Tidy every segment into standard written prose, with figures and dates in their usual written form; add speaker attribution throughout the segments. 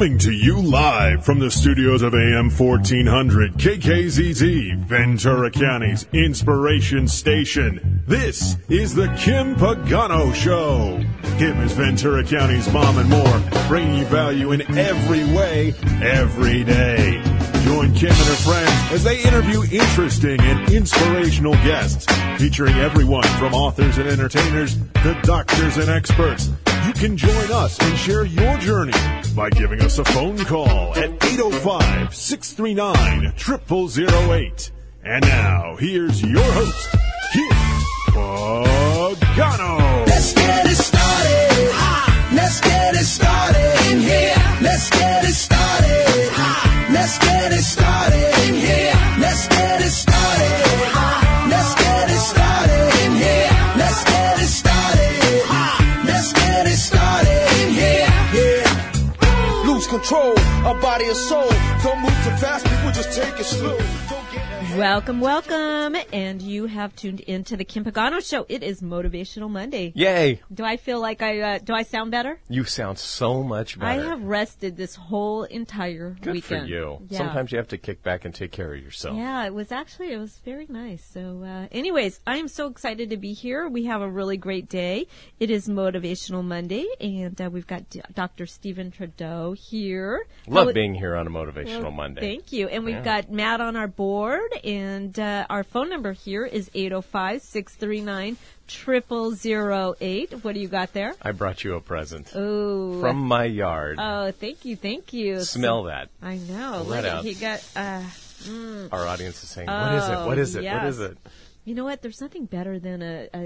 Speaker 1: Coming to you live from the studios of AM 1400 KKZZ, Ventura County's inspiration station. This is the Kim Pagano Show. Kim is Ventura County's mom and more, bringing you value in every way, every day. Join Kim and her friends as they interview interesting and inspirational guests, featuring everyone from authors and entertainers to doctors and experts. You can join us and share your journey by giving us a phone call at 805-639-0008. And now, here's your host, Kim Pagano.
Speaker 2: Let's get it started. Let's get it started in here. Let's get it started. Let's get it started in here. Let's get it started. Let's get it started in here. Let's get it started. Let's get it started in here. Yeah. Lose control of body and soul. Don't move too fast, people just take it slow.
Speaker 3: Welcome, welcome, and you have tuned into the Kim Pagano Show. It is Motivational Monday.
Speaker 4: Yay!
Speaker 3: Do I feel like do I sound better?
Speaker 4: You sound so much better.
Speaker 3: I have rested this whole entire
Speaker 4: Good
Speaker 3: weekend.
Speaker 4: for you.
Speaker 3: Yeah.
Speaker 4: Sometimes you have to kick back and take care of yourself.
Speaker 3: Yeah, it was very nice. So anyways, I am so excited to be here. We have a really great day. It is Motivational Monday, and we've got Dr. Stephen Trudeau here.
Speaker 4: Love being here on a Motivational Monday.
Speaker 3: Thank you. And we've got Matt on our board. And our phone number here is 805-639-0008. What do you got there?
Speaker 4: I brought you a present.
Speaker 3: Oh.
Speaker 4: From my yard.
Speaker 3: Oh, thank you, thank you.
Speaker 4: Smell that.
Speaker 3: I know.
Speaker 4: Let out.
Speaker 3: He got,
Speaker 4: Our audience is saying, what is it? What is it?
Speaker 3: Yes.
Speaker 4: What is it?
Speaker 3: You know what? There's nothing better than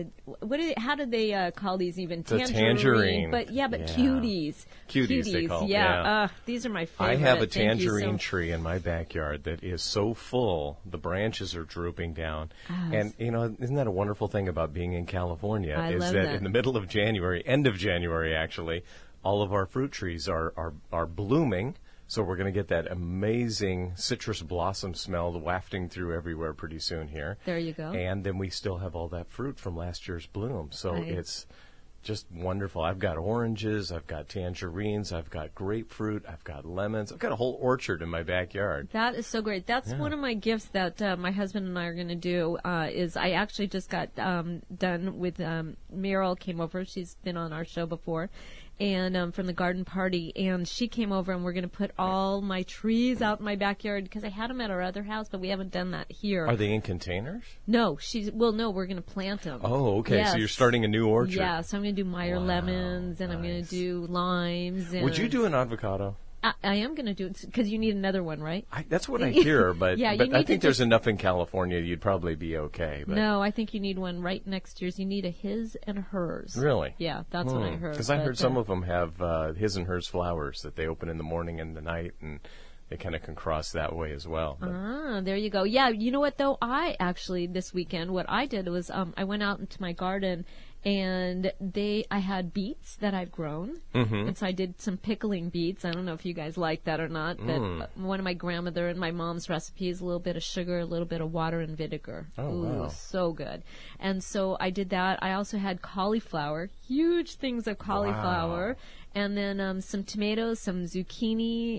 Speaker 3: how do they call these even?
Speaker 4: The tangerine.
Speaker 3: But cuties.
Speaker 4: Cuties they call them,
Speaker 3: yeah. These are my favorite.
Speaker 4: I have a tangerine tree in my backyard that is so full, the branches are drooping down. And, isn't that a wonderful thing about being in California?
Speaker 3: I love
Speaker 4: that in the middle of January, end of January actually, all of our fruit trees are blooming. So we're going to get that amazing citrus blossom smell wafting through everywhere pretty soon here.
Speaker 3: There you go.
Speaker 4: And then we still have all that fruit from last year's bloom. So it's just wonderful. I've got oranges, I've got tangerines, I've got grapefruit, I've got lemons. I've got a whole orchard in my backyard.
Speaker 3: That is so great. That's one of my gifts that my husband and I are going to do is I actually just got done with Meryl came over. She's been on our show before. And from the garden party, and she came over, and we're going to put all my trees out in my backyard because I had them at our other house, but we haven't done that here.
Speaker 4: Are they in containers?
Speaker 3: No, no, we're going to plant them.
Speaker 4: Oh, okay.
Speaker 3: Yes.
Speaker 4: So you're starting a new orchard.
Speaker 3: Yeah, so I'm going to do Meyer lemons, and I'm going to do limes. And
Speaker 4: would you do an avocado?
Speaker 3: I am going to do it because you need another one, right?
Speaker 4: That's what I hear, but,
Speaker 3: yeah,
Speaker 4: but I think there's enough in California you'd probably be okay. But.
Speaker 3: No, I think you need one right next to yours. You need a his and a hers.
Speaker 4: Really?
Speaker 3: Yeah, that's what I heard.
Speaker 4: Because I heard some of them have his and hers flowers that they open in the morning and the night, and they kind of can cross that way as well. But.
Speaker 3: There you go. Yeah, you know what, though? I actually, this weekend, what I did was I went out into my garden, and I had beets that I've grown, and so I did some pickling beets. I don't know if you guys like that or not, but one of my grandmother and my mom's recipes, a little bit of sugar, a little bit of water and vinegar.
Speaker 4: Oh,
Speaker 3: ooh,
Speaker 4: wow.
Speaker 3: So good. And so I did that. I also had cauliflower, huge things of cauliflower, and then some tomatoes, some zucchini,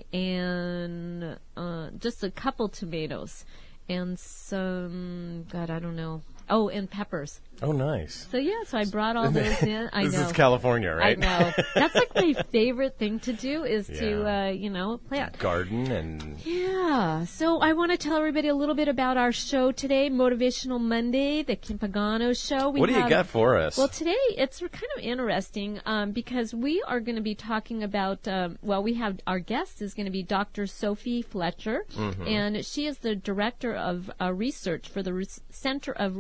Speaker 3: and just a couple tomatoes, and some, God, I don't know. Oh, and peppers.
Speaker 4: Oh, nice.
Speaker 3: So, yeah, so I brought all those in. I know.
Speaker 4: This is California, right?
Speaker 3: I know. That's like my favorite thing to do is to, plant.
Speaker 4: Garden and...
Speaker 3: Yeah. So I want to tell everybody a little bit about our show today, Motivational Monday, the Kim Pagano Show.
Speaker 4: What do you got for us?
Speaker 3: Well, today it's kind of interesting because we are going to be talking about, we have our guest is going to be Dr. Sophie Fletcher, and she is the director of research for the Center of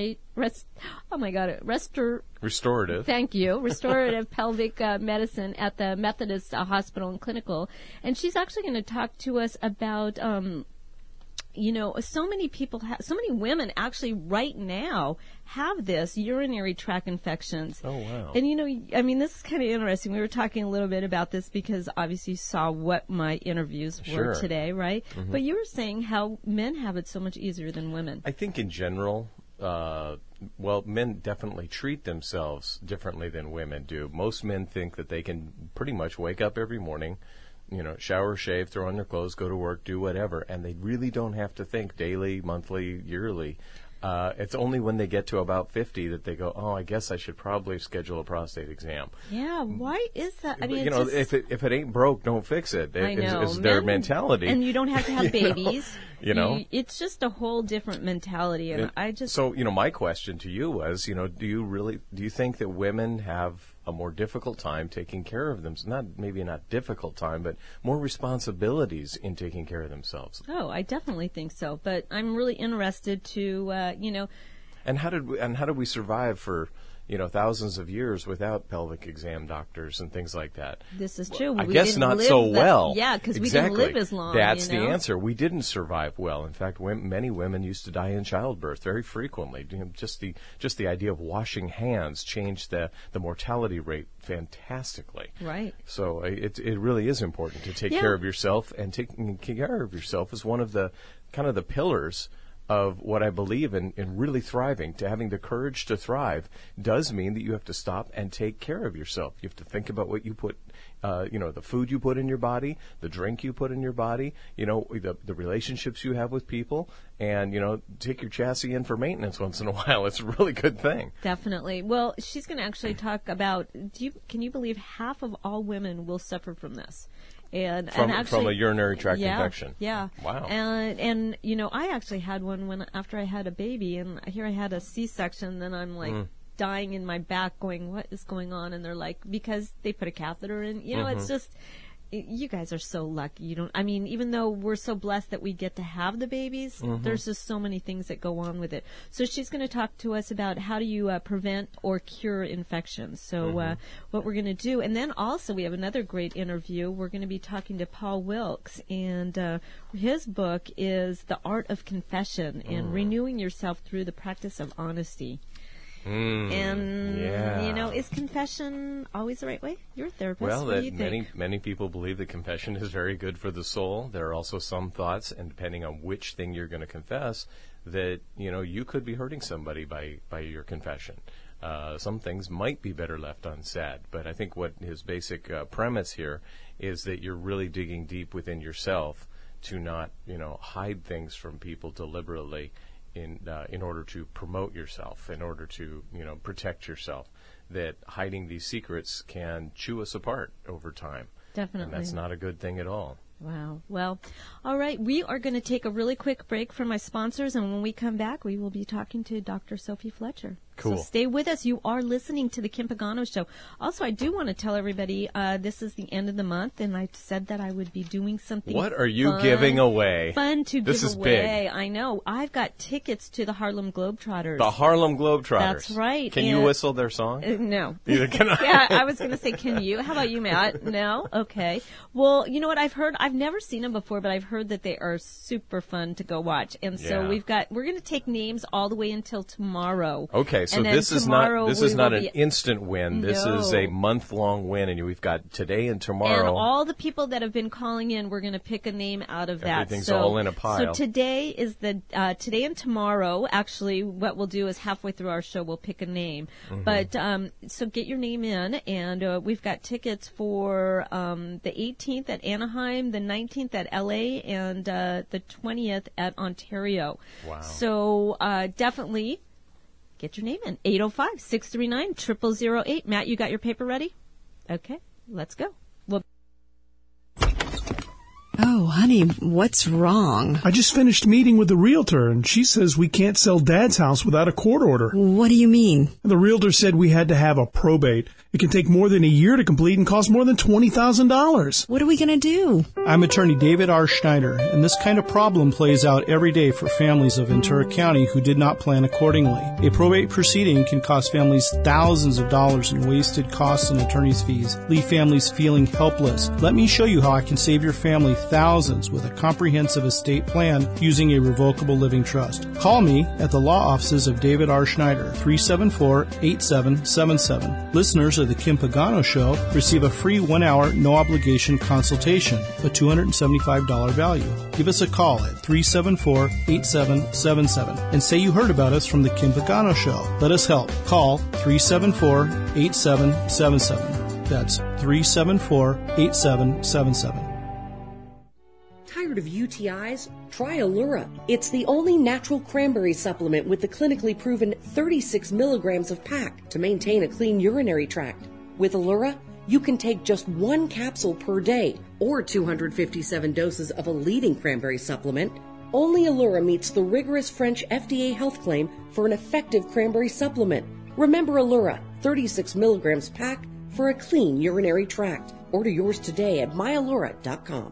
Speaker 4: Restorative.
Speaker 3: Thank you. Restorative pelvic medicine at the Methodist Hospital and Clinical. And she's actually going to talk to us about, so many women actually right now have this urinary tract infections.
Speaker 4: Oh, wow.
Speaker 3: And, this is kind of interesting. We were talking a little bit about this because obviously you saw what my interviews were today, right? But you were saying how men have it so much easier than women.
Speaker 4: I think in general, men definitely treat themselves differently than women do. Most men think that they can pretty much wake up every morning, shower, shave, throw on their clothes, go to work, do whatever, and they really don't have to think daily, monthly, yearly. It's only when they get to about 50 that they go, oh, I guess I should probably schedule a prostate exam.
Speaker 3: Yeah, why is that? I mean,
Speaker 4: if it ain't broke, don't fix it.
Speaker 3: I know.
Speaker 4: Is their mentality.
Speaker 3: And you don't have to have babies.
Speaker 4: It's
Speaker 3: just a whole different mentality. And
Speaker 4: So, my question to you was, do you think that women have a more difficult time taking care of them? Maybe not difficult time, but more responsibilities in taking care of themselves?
Speaker 3: Oh, I definitely think so. But I'm really interested to,
Speaker 4: And how did we survive for thousands of years without pelvic exam doctors and things like that?
Speaker 3: This is true.
Speaker 4: I guess not so well.
Speaker 3: Yeah, because
Speaker 4: exactly.
Speaker 3: we didn't live as long.
Speaker 4: That's the answer. We didn't survive well. In fact, many women used to die in childbirth very frequently. Just the idea of washing hands changed the mortality rate fantastically.
Speaker 3: Right.
Speaker 4: So it really is important to take care of yourself, and taking care of yourself is one of the kind of the pillars of what I believe in really thriving. To having the courage to thrive does mean that you have to stop and take care of yourself. You have to think about what you put, the food you put in your body, the drink you put in your body, the relationships you have with people, and, take your chassis in for maintenance once in a while. It's a really good thing.
Speaker 3: Definitely. Well, she's going to actually talk about, can you believe half of all women will suffer from this?
Speaker 4: From a urinary tract infection.
Speaker 3: Yeah.
Speaker 4: Wow.
Speaker 3: And I actually had one after I had a baby, and here I had a C-section, then I'm like dying in my back going, what is going on? And they're like, because they put a catheter in. It's just, you guys are so lucky. Even though we're so blessed that we get to have the babies, there's just so many things that go on with it. So she's going to talk to us about how do you prevent or cure infections. So what we're going to do. And then also we have another great interview. We're going to be talking to Paul Wilkes, and his book is The Art of Confession and Renewing Yourself Through the Practice of Honesty. Is confession always the right way? You're a therapist.
Speaker 4: Well,
Speaker 3: what do you think?
Speaker 4: many people believe that confession is very good for the soul. There are also some thoughts, and depending on which thing you're going to confess, that you could be hurting somebody by your confession. Some things might be better left unsaid, but I think what his basic premise here is that you're really digging deep within yourself to not hide things from people deliberately. In order to promote yourself, in order to protect yourself, that hiding these secrets can chew us apart over time.
Speaker 3: Definitely.
Speaker 4: And that's not a good thing at all.
Speaker 3: Wow. Well, all right. We are going to take a really quick break from my sponsors, and when we come back, we will be talking to Dr. Sophie Fletcher.
Speaker 4: Cool.
Speaker 3: So stay with us. You are listening to the Kim Pagano Show. Also, I do want to tell everybody this is the end of the month, and I said that I would be doing something.
Speaker 4: What are you giving away?
Speaker 3: Fun to
Speaker 4: this
Speaker 3: give
Speaker 4: is
Speaker 3: away.
Speaker 4: Big.
Speaker 3: I know. I've got tickets to the Harlem Globetrotters.
Speaker 4: The Harlem Globetrotters.
Speaker 3: That's right.
Speaker 4: Can you whistle their song?
Speaker 3: No.
Speaker 4: Neither can I.
Speaker 3: Yeah, I was going to say, can you? How about you, Matt? No? Okay. Well, you know what? I've never seen them before, but I've heard that they are super fun to go watch. And so we're going to take names all the way until tomorrow.
Speaker 4: Okay, so this is not an instant win. This is a month-long win, and we've got today and tomorrow.
Speaker 3: And all the people that have been calling in, we're going to pick a name out of that.
Speaker 4: Everything's all in a pile.
Speaker 3: So today is today and tomorrow. Actually, what we'll do is halfway through our show, we'll pick a name. But so get your name in, and we've got tickets for the 18th at Anaheim, the 19th at LA, and the 20th at Ontario.
Speaker 4: Wow.
Speaker 3: So definitely get your name in. 805-639-0008. Matt, you got your paper ready? Okay, let's go.
Speaker 5: Oh, honey, what's wrong?
Speaker 6: I just finished meeting with the realtor, and she says we can't sell Dad's house without a court order.
Speaker 5: What do you mean?
Speaker 6: The realtor said we had to have a probate. It can take more than a year to complete and cost more than $20,000.
Speaker 5: What are we going to do?
Speaker 6: I'm attorney David R. Schneider, and this kind of problem plays out every day for families of Ventura County who did not plan accordingly. A probate proceeding can cost families thousands of dollars in wasted costs and attorney's fees, leave families feeling helpless. Let me show you how I can save your family thousands with a comprehensive estate plan using a revocable living trust. Call me at the law offices of David R. Schneider, 374-8777. Listeners of the Kim Pagano Show receive a free 1-hour, no-obligation consultation, a $275 value. Give us a call at 374-8777 and say you heard about us from the Kim Pagano Show. Let us help. Call 374-8777. That's 374-8777.
Speaker 7: Tired of UTIs? Try Allura. It's the only natural cranberry supplement with the clinically proven 36 milligrams of PAC to maintain a clean urinary tract. With Allura, you can take just 1 capsule per day or 257 doses of a leading cranberry supplement. Only Allura meets the rigorous French FDA health claim for an effective cranberry supplement. Remember Allura, 36 milligrams PAC for a clean urinary tract. Order yours today at myallura.com.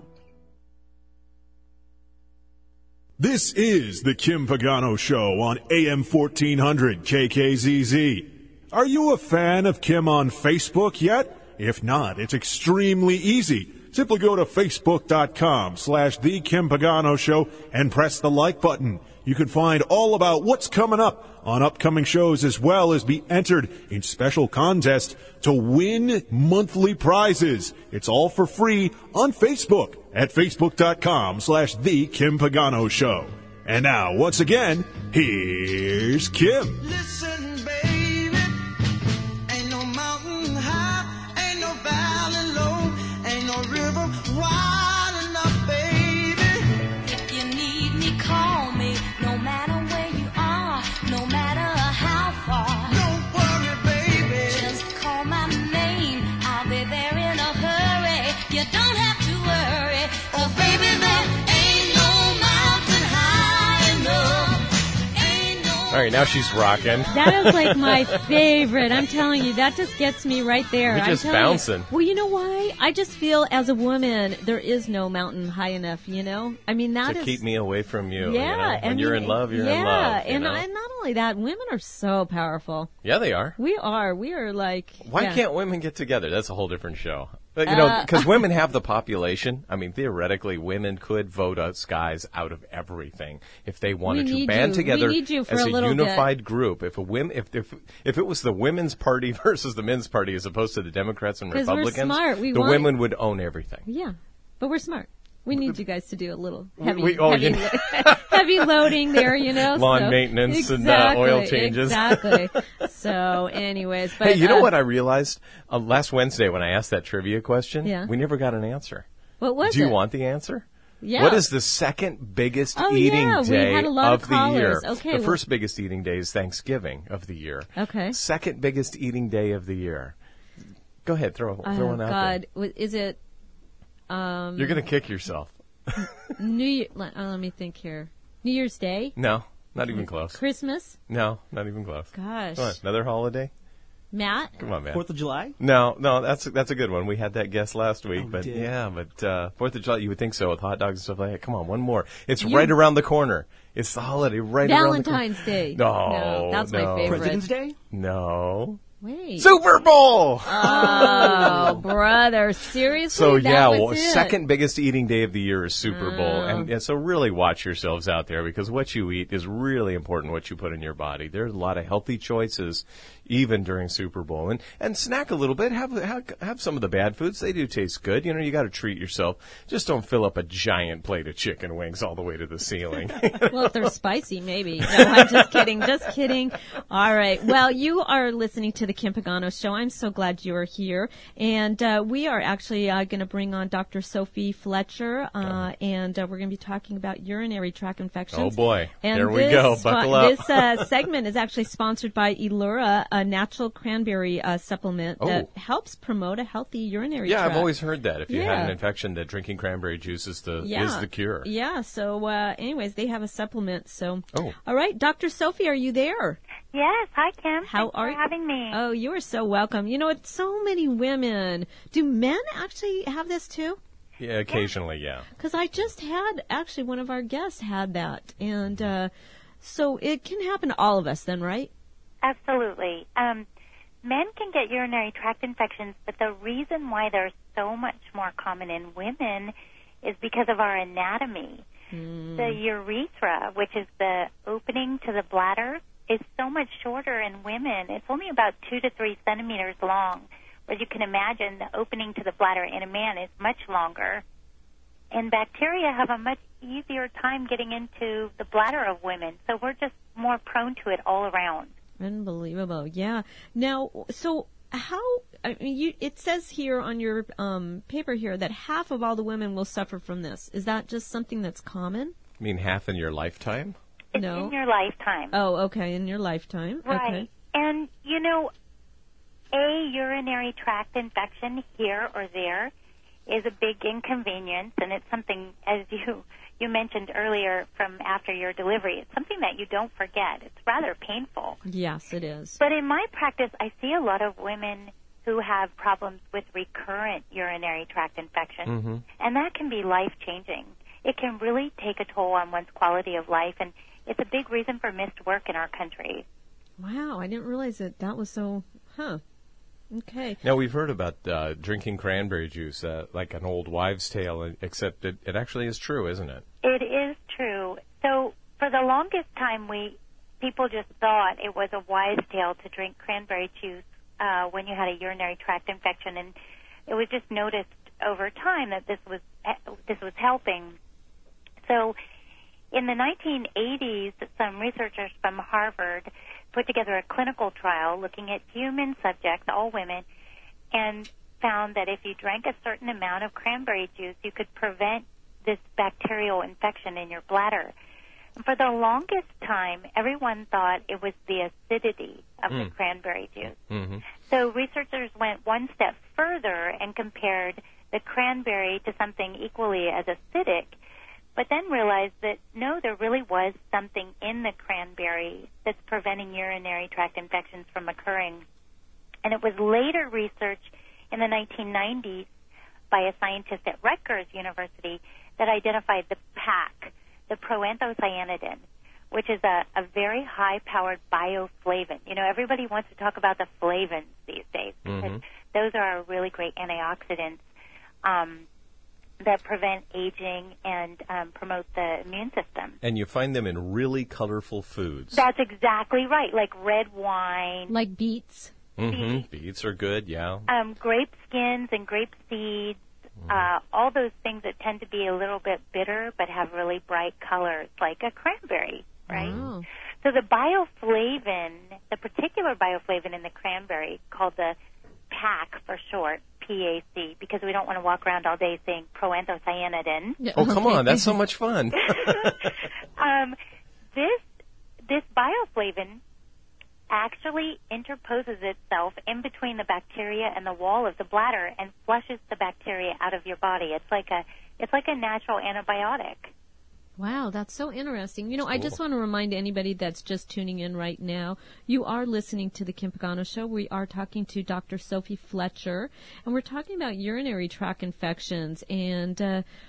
Speaker 1: This is the Kim Pagano Show on AM 1400 KKZZ. Are you a fan of Kim on Facebook yet? If not, it's extremely easy. Simply go to facebook.com/The Kim Pagano Show and press the like button. You can find all about what's coming up on upcoming shows as well as be entered in special contests to win monthly prizes. It's all for free on Facebook at facebook.com/The Kim Pagano Show. And now, once again, here's Kim.
Speaker 2: Listen, baby, ain't no mountain high, ain't no valley low, ain't no river wide enough, baby.
Speaker 8: If you need me, call me, no matter where you are, no matter how far.
Speaker 2: Don't worry, baby.
Speaker 8: Just call my name, I'll be there in a hurry. You don't have to worry, 'cause baby, there ain't no mountain high enough. Ain't no.
Speaker 4: All right, now she's rocking.
Speaker 3: That is like my favorite. I'm telling you, that just gets me right there.
Speaker 4: You're
Speaker 3: I'm
Speaker 4: just
Speaker 3: telling you.
Speaker 4: bouncing.
Speaker 3: Well, you know why? I just feel as a woman, there is no mountain high enough, you know? I mean, that
Speaker 4: To
Speaker 3: is...
Speaker 4: keep me away from you.
Speaker 3: Yeah.
Speaker 4: You know? When
Speaker 3: I mean,
Speaker 4: you're in love, you're in love. You
Speaker 3: and
Speaker 4: know?
Speaker 3: and not only that, women are so powerful.
Speaker 4: Yeah, they are.
Speaker 3: We are. We are like...
Speaker 4: Why
Speaker 3: yeah.
Speaker 4: can't women get together? That's a whole different show. But, you know, because women have the population. I mean, theoretically, women could vote us guys out of everything if they wanted
Speaker 3: We
Speaker 4: to
Speaker 3: need
Speaker 4: band
Speaker 3: you.
Speaker 4: together
Speaker 3: We need you for
Speaker 4: as
Speaker 3: a
Speaker 4: a
Speaker 3: little bit.
Speaker 4: unified group. If if it was the women's party versus the men's party as opposed to the Democrats and
Speaker 3: 'Cause we're
Speaker 4: Republicans,
Speaker 3: smart. We
Speaker 4: the
Speaker 3: want-
Speaker 4: women would own everything.
Speaker 3: Yeah. But we're smart. We need you guys to do a little heavy,
Speaker 4: you know.
Speaker 3: heavy loading there, you know.
Speaker 4: Lawn maintenance and oil changes.
Speaker 3: Exactly. So, anyways, but
Speaker 4: Hey, you know what I realized last Wednesday when I asked that trivia question?
Speaker 3: Yeah.
Speaker 4: We never got an answer.
Speaker 3: What was
Speaker 4: Do you
Speaker 3: it?
Speaker 4: want the answer?
Speaker 3: Yeah.
Speaker 4: What is the second biggest
Speaker 3: Oh,
Speaker 4: eating
Speaker 3: yeah, we
Speaker 4: day
Speaker 3: had a lot
Speaker 4: of
Speaker 3: of
Speaker 4: the year?
Speaker 3: callers. Okay,
Speaker 4: the
Speaker 3: well-
Speaker 4: first biggest eating day is Thanksgiving of the year.
Speaker 3: Okay.
Speaker 4: Second biggest eating day of the year. Go ahead, throw one out
Speaker 3: God, is it
Speaker 4: there. You're going to kick yourself.
Speaker 3: New Year? Let me think here. New Year's Day,
Speaker 4: No, not even close.
Speaker 3: Christmas.
Speaker 4: No, not even close.
Speaker 3: Gosh,
Speaker 4: Come on, another holiday?
Speaker 3: Matt.
Speaker 4: Come on, man.
Speaker 9: 4th of July?
Speaker 4: No, that's a good one. We had that guest last week,
Speaker 9: Oh,
Speaker 4: but
Speaker 9: did.
Speaker 4: yeah, but 4th of July, you would think so with hot dogs and stuff like that. Come on, one more. It's right around the corner. It's the holiday right around the corner.
Speaker 3: Valentine's Day.
Speaker 4: No,
Speaker 3: that's
Speaker 4: no.
Speaker 3: my favorite.
Speaker 9: President's Day?
Speaker 4: No.
Speaker 3: Wait.
Speaker 4: Super Bowl.
Speaker 3: Oh, brother, seriously?
Speaker 4: So
Speaker 3: That
Speaker 4: yeah,
Speaker 3: was
Speaker 4: well,
Speaker 3: it?
Speaker 4: second biggest eating day of the year is Super Bowl,
Speaker 3: Oh.
Speaker 4: and so really watch yourselves out there because what you eat is really important. What you put in your body. There's a lot of healthy choices even during Super Bowl, and snack a little bit. Have some of the bad foods. They do taste good. You know, you got to treat yourself. Just don't fill up a giant plate of chicken wings all the way to the ceiling.
Speaker 3: Well, if they're spicy, maybe. No, I'm just kidding. Just kidding. All right. Well, you are listening to the Kim Pagano Show. I'm so glad you are here. And we are actually going to bring on Dr. Sophie Fletcher, and we're going to be talking about urinary tract infections.
Speaker 4: Oh, boy.
Speaker 3: And
Speaker 4: Here we go. Buckle up.
Speaker 3: This segment is actually sponsored by Elura, a natural cranberry supplement that helps promote a healthy urinary tract.
Speaker 4: Yeah, I've always heard that. If you had
Speaker 3: Yeah.
Speaker 4: an infection, that drinking cranberry juice is the cure.
Speaker 3: Yeah. So, anyways, they have a supplement. So,
Speaker 4: Oh.
Speaker 3: all right, Dr. Sophie, are you there?
Speaker 10: Yes, hi Kim.
Speaker 3: How
Speaker 10: Thanks
Speaker 3: are
Speaker 10: for
Speaker 3: you?
Speaker 10: having me?
Speaker 3: Oh, you are so welcome. You know, it's so many women. Do men actually have this too?
Speaker 4: Yeah, occasionally, yeah.
Speaker 3: Because I just had actually one of our guests had that, and so it can happen to all of us, then, right?
Speaker 10: Absolutely. Men can get urinary tract infections, but the reason why they're so much more common in women is because of our anatomy. The urethra, which is the opening to the bladder, is so much shorter in women. It's only about 2 to 3 centimeters long. As you can imagine, the opening to the bladder in a man is much longer. And bacteria have a much easier time getting into the bladder of women, so we're just more prone to it all around.
Speaker 3: Unbelievable. Yeah. Now, so how? I mean, it says here on your paper here that half of all the women will suffer from this. Is that just something that's common?
Speaker 4: You mean half in your lifetime?
Speaker 10: It's
Speaker 3: No.
Speaker 10: in your lifetime.
Speaker 3: Oh, okay, in your lifetime.
Speaker 10: Right.
Speaker 3: Okay.
Speaker 10: And, you know, a urinary tract infection here or there is a big inconvenience, and it's something, as you mentioned earlier from after your delivery, it's something that you don't forget. It's rather painful.
Speaker 3: Yes, it is.
Speaker 10: But in my practice, I see a lot of women who have problems with recurrent urinary tract infection, and that can be life-changing. It can really take a toll on one's quality of life, and it's a big reason for missed work in our country.
Speaker 3: Wow, I didn't realize that was so, Okay.
Speaker 4: Now, we've heard about drinking cranberry juice like an old wives' tale, except it actually is true, isn't it?
Speaker 10: It is true. So for the longest time, people just thought it was a wives' tale to drink cranberry juice when you had a urinary tract infection, and it was just noticed over time that this was helping. So in the 1980s, some researchers from Harvard put together a clinical trial looking at human subjects, all women, and found that if you drank a certain amount of cranberry juice, you could prevent this bacterial infection in your bladder. And for the longest time, everyone thought it was the acidity of the cranberry juice. So researchers went one step further and compared the cranberry to something equally as acidic, but then realized that, no, there really was something in the cranberry that's preventing urinary tract infections from occurring. And it was later research in the 1990s by a scientist at Rutgers University that identified the PAC, the proanthocyanidin, which is a very high-powered bioflavin. You know, everybody wants to talk about the flavins these days because those are really great antioxidants that prevent aging and promote the immune system.
Speaker 4: And you find them in really colorful foods.
Speaker 10: That's exactly right, like red wine.
Speaker 3: Like beets.
Speaker 4: Beets are good, yeah.
Speaker 10: Grape skins and grape seeds, all those things that tend to be a little bit bitter but have really bright colors, like a cranberry, right?
Speaker 3: Oh.
Speaker 10: So the bioflavin, the particular bioflavin in the cranberry, called the PAC for short, PAC, because we don't want to walk around all day saying proanthocyanidin.
Speaker 4: Oh, come on, that's so much fun.
Speaker 10: This bioflavin actually interposes itself in between the bacteria and the wall of the bladder and flushes the bacteria out of your body. It's like a natural antibiotic.
Speaker 3: Wow, that's so interesting. You know, I just want to remind anybody that's just tuning in right now, you are listening to the Kim Pagano Show. We are talking to Dr. Sophie Fletcher, and we're talking about urinary tract infections. And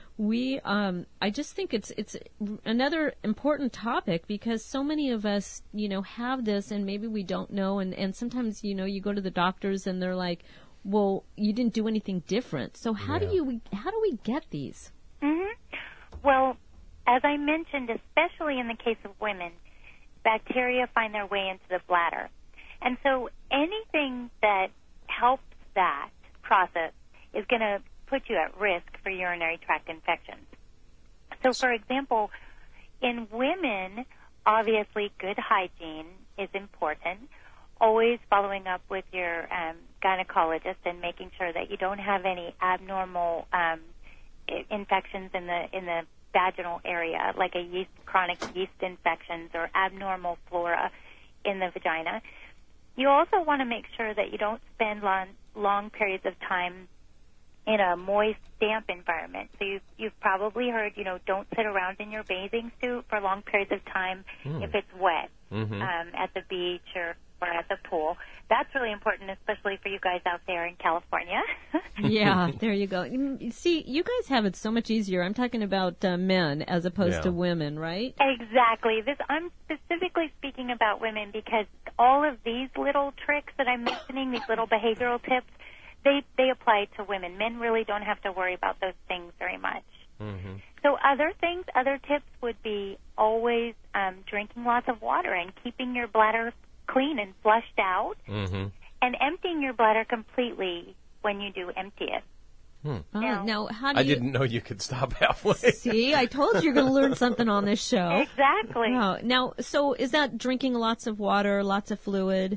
Speaker 3: I just think it's another important topic because so many of us, you know, have this and maybe we don't know. And sometimes, you know, you go to the doctors and they're like, well, you didn't do anything different. So how do we get these?
Speaker 10: Well, as I mentioned, especially in the case of women, bacteria find their way into the bladder. And so anything that helps that process is going to put you at risk for urinary tract infections. So, for example, in women, obviously good hygiene is important. Always following up with your gynecologist and making sure that you don't have any abnormal infections in the vaginal area, like chronic yeast infections or abnormal flora in the vagina. You also want to make sure that you don't spend long periods of time in a moist, damp environment. So you've probably heard, you know, don't sit around in your bathing suit for long periods of time if it's wet at the beach or at the pool. That's really important, especially for you guys out there in California.
Speaker 3: Yeah, there you go. See, you guys have it so much easier. I'm talking about men as opposed to women, right?
Speaker 10: Exactly. I'm specifically speaking about women because all of these little tricks that I'm mentioning, these little behavioral tips, they apply to women. Men really don't have to worry about those things very much. So other tips would be always drinking lots of water and keeping your bladder clean and flushed out, and emptying your bladder completely when you do empty it.
Speaker 3: Now, how do you...
Speaker 4: I didn't know you could stop halfway.
Speaker 3: See, I told you you're going to learn something on this show.
Speaker 10: Exactly.
Speaker 3: Now, so is that drinking lots of water, lots of fluid?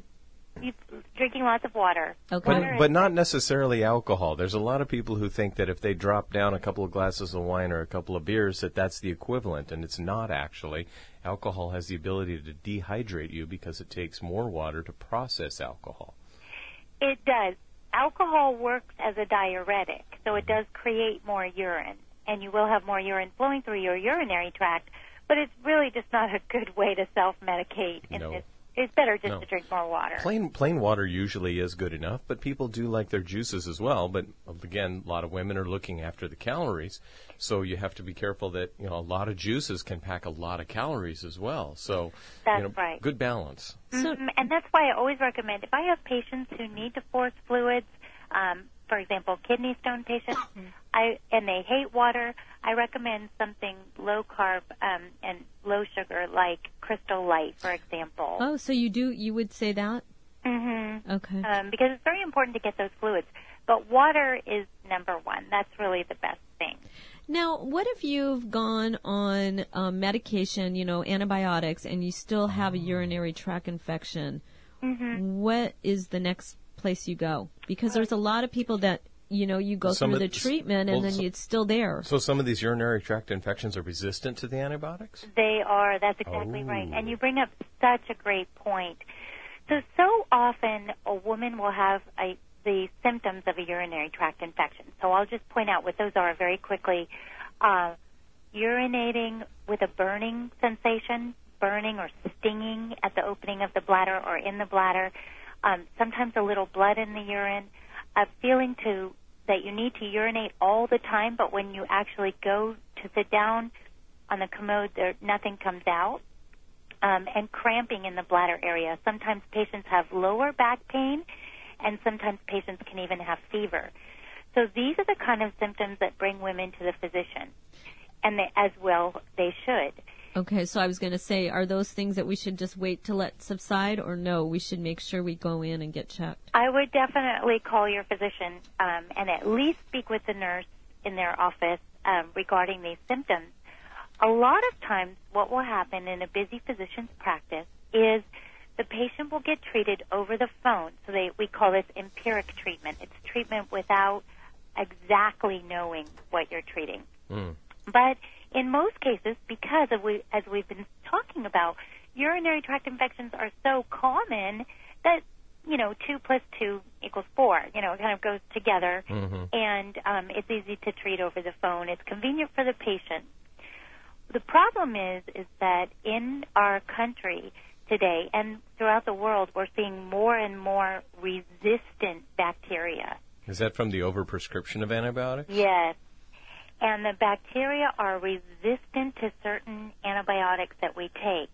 Speaker 10: drinking lots of water.
Speaker 3: Okay.
Speaker 4: But not necessarily alcohol. There's a lot of people who think that if they drop down a couple of glasses of wine or a couple of beers, that's the equivalent, and it's not actually. Alcohol has the ability to dehydrate you because it takes more water to process alcohol.
Speaker 10: It does. Alcohol works as a diuretic, so it does create more urine, and you will have more urine flowing through your urinary tract, but it's really just not a good way to self-medicate in
Speaker 4: No.
Speaker 10: this. It's better just
Speaker 4: No.
Speaker 10: to drink more water.
Speaker 4: Plain water usually is good enough, but people do like their juices as well. But again, a lot of women are looking after the calories, so you have to be careful that a lot of juices can pack a lot of calories as well. So
Speaker 10: That's right.
Speaker 4: Good balance.
Speaker 10: And that's why I always recommend, if I have patients who need to force fluids, for example, kidney stone patients, and they hate water, I recommend something low carb and low sugar, like Crystal Light, for example.
Speaker 3: Oh, so you would say that?
Speaker 10: Mm-hmm.
Speaker 3: Okay.
Speaker 10: Because it's very important to get those fluids. But water is number one. That's really the best thing.
Speaker 3: Now, what if you've gone on medication, antibiotics, and you still have a urinary tract infection?
Speaker 10: Mm-hmm.
Speaker 3: What is the next place you go? Because there's a lot of people that, you go through the treatment and then it's still there.
Speaker 4: So some of these urinary tract infections are resistant to the antibiotics?
Speaker 10: They are. That's exactly right. And you bring up such a great point. So often a woman will have the symptoms of a urinary tract infection. So I'll just point out what those are very quickly. Urinating with a burning sensation, burning or stinging at the opening of the bladder or in the bladder, sometimes a little blood in the urine, a feeling that you need to urinate all the time, but when you actually go to sit down on the commode, nothing comes out, and cramping in the bladder area. Sometimes patients have lower back pain, and sometimes patients can even have fever. So these are the kind of symptoms that bring women to the physician, and as well they should.
Speaker 3: Okay, so I was going to say, are those things that we should just wait to let subside, or no, we should make sure we go in and get checked?
Speaker 10: I would definitely call your physician and at least speak with the nurse in their office regarding these symptoms. A lot of times what will happen in a busy physician's practice is the patient will get treated over the phone. So we call this empiric treatment. It's treatment without exactly knowing what you're treating. But in most cases, because as we've been talking about, urinary tract infections are so common that 2 plus 2 equals 4. It kind of goes together, and it's easy to treat over the phone. It's convenient for the patient. The problem is that in our country today and throughout the world, we're seeing more and more resistant bacteria.
Speaker 4: Is that from the overprescription of antibiotics?
Speaker 10: Yes. And the bacteria are resistant to certain antibiotics that we take.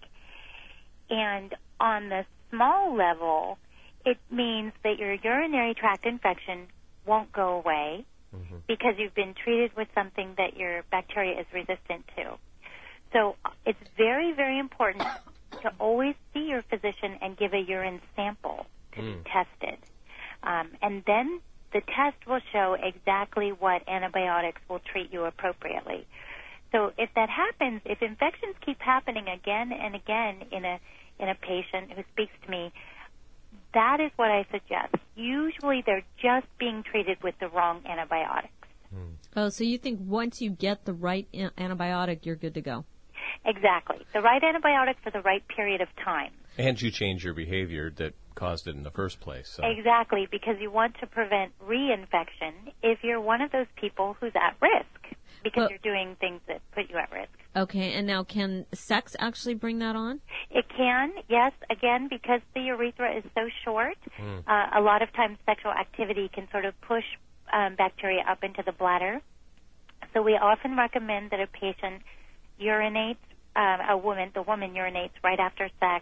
Speaker 10: And on the small level, it means that your urinary tract infection won't go away because you've been treated with something that your bacteria is resistant to. So it's very, very important to always see your physician and give a urine sample to be tested. And then the test will show exactly what antibiotics will treat you appropriately. So if that happens, if infections keep happening again and again in a patient who speaks to me, that is what I suggest. Usually they're just being treated with the wrong antibiotics.
Speaker 3: Oh, so you think once you get the right antibiotic, you're good to go?
Speaker 10: Exactly. The right antibiotic for the right period of time.
Speaker 4: And you change your behavior that caused it in the first place. So.
Speaker 10: Exactly, because you want to prevent reinfection if you're one of those people who's at risk, because you're doing things that put you at risk.
Speaker 3: Okay, and now can sex actually bring that on?
Speaker 10: It can, yes. Again, because the urethra is so short, a lot of times sexual activity can sort of push bacteria up into the bladder. So we often recommend that a patient urinates, the woman urinates right after sex,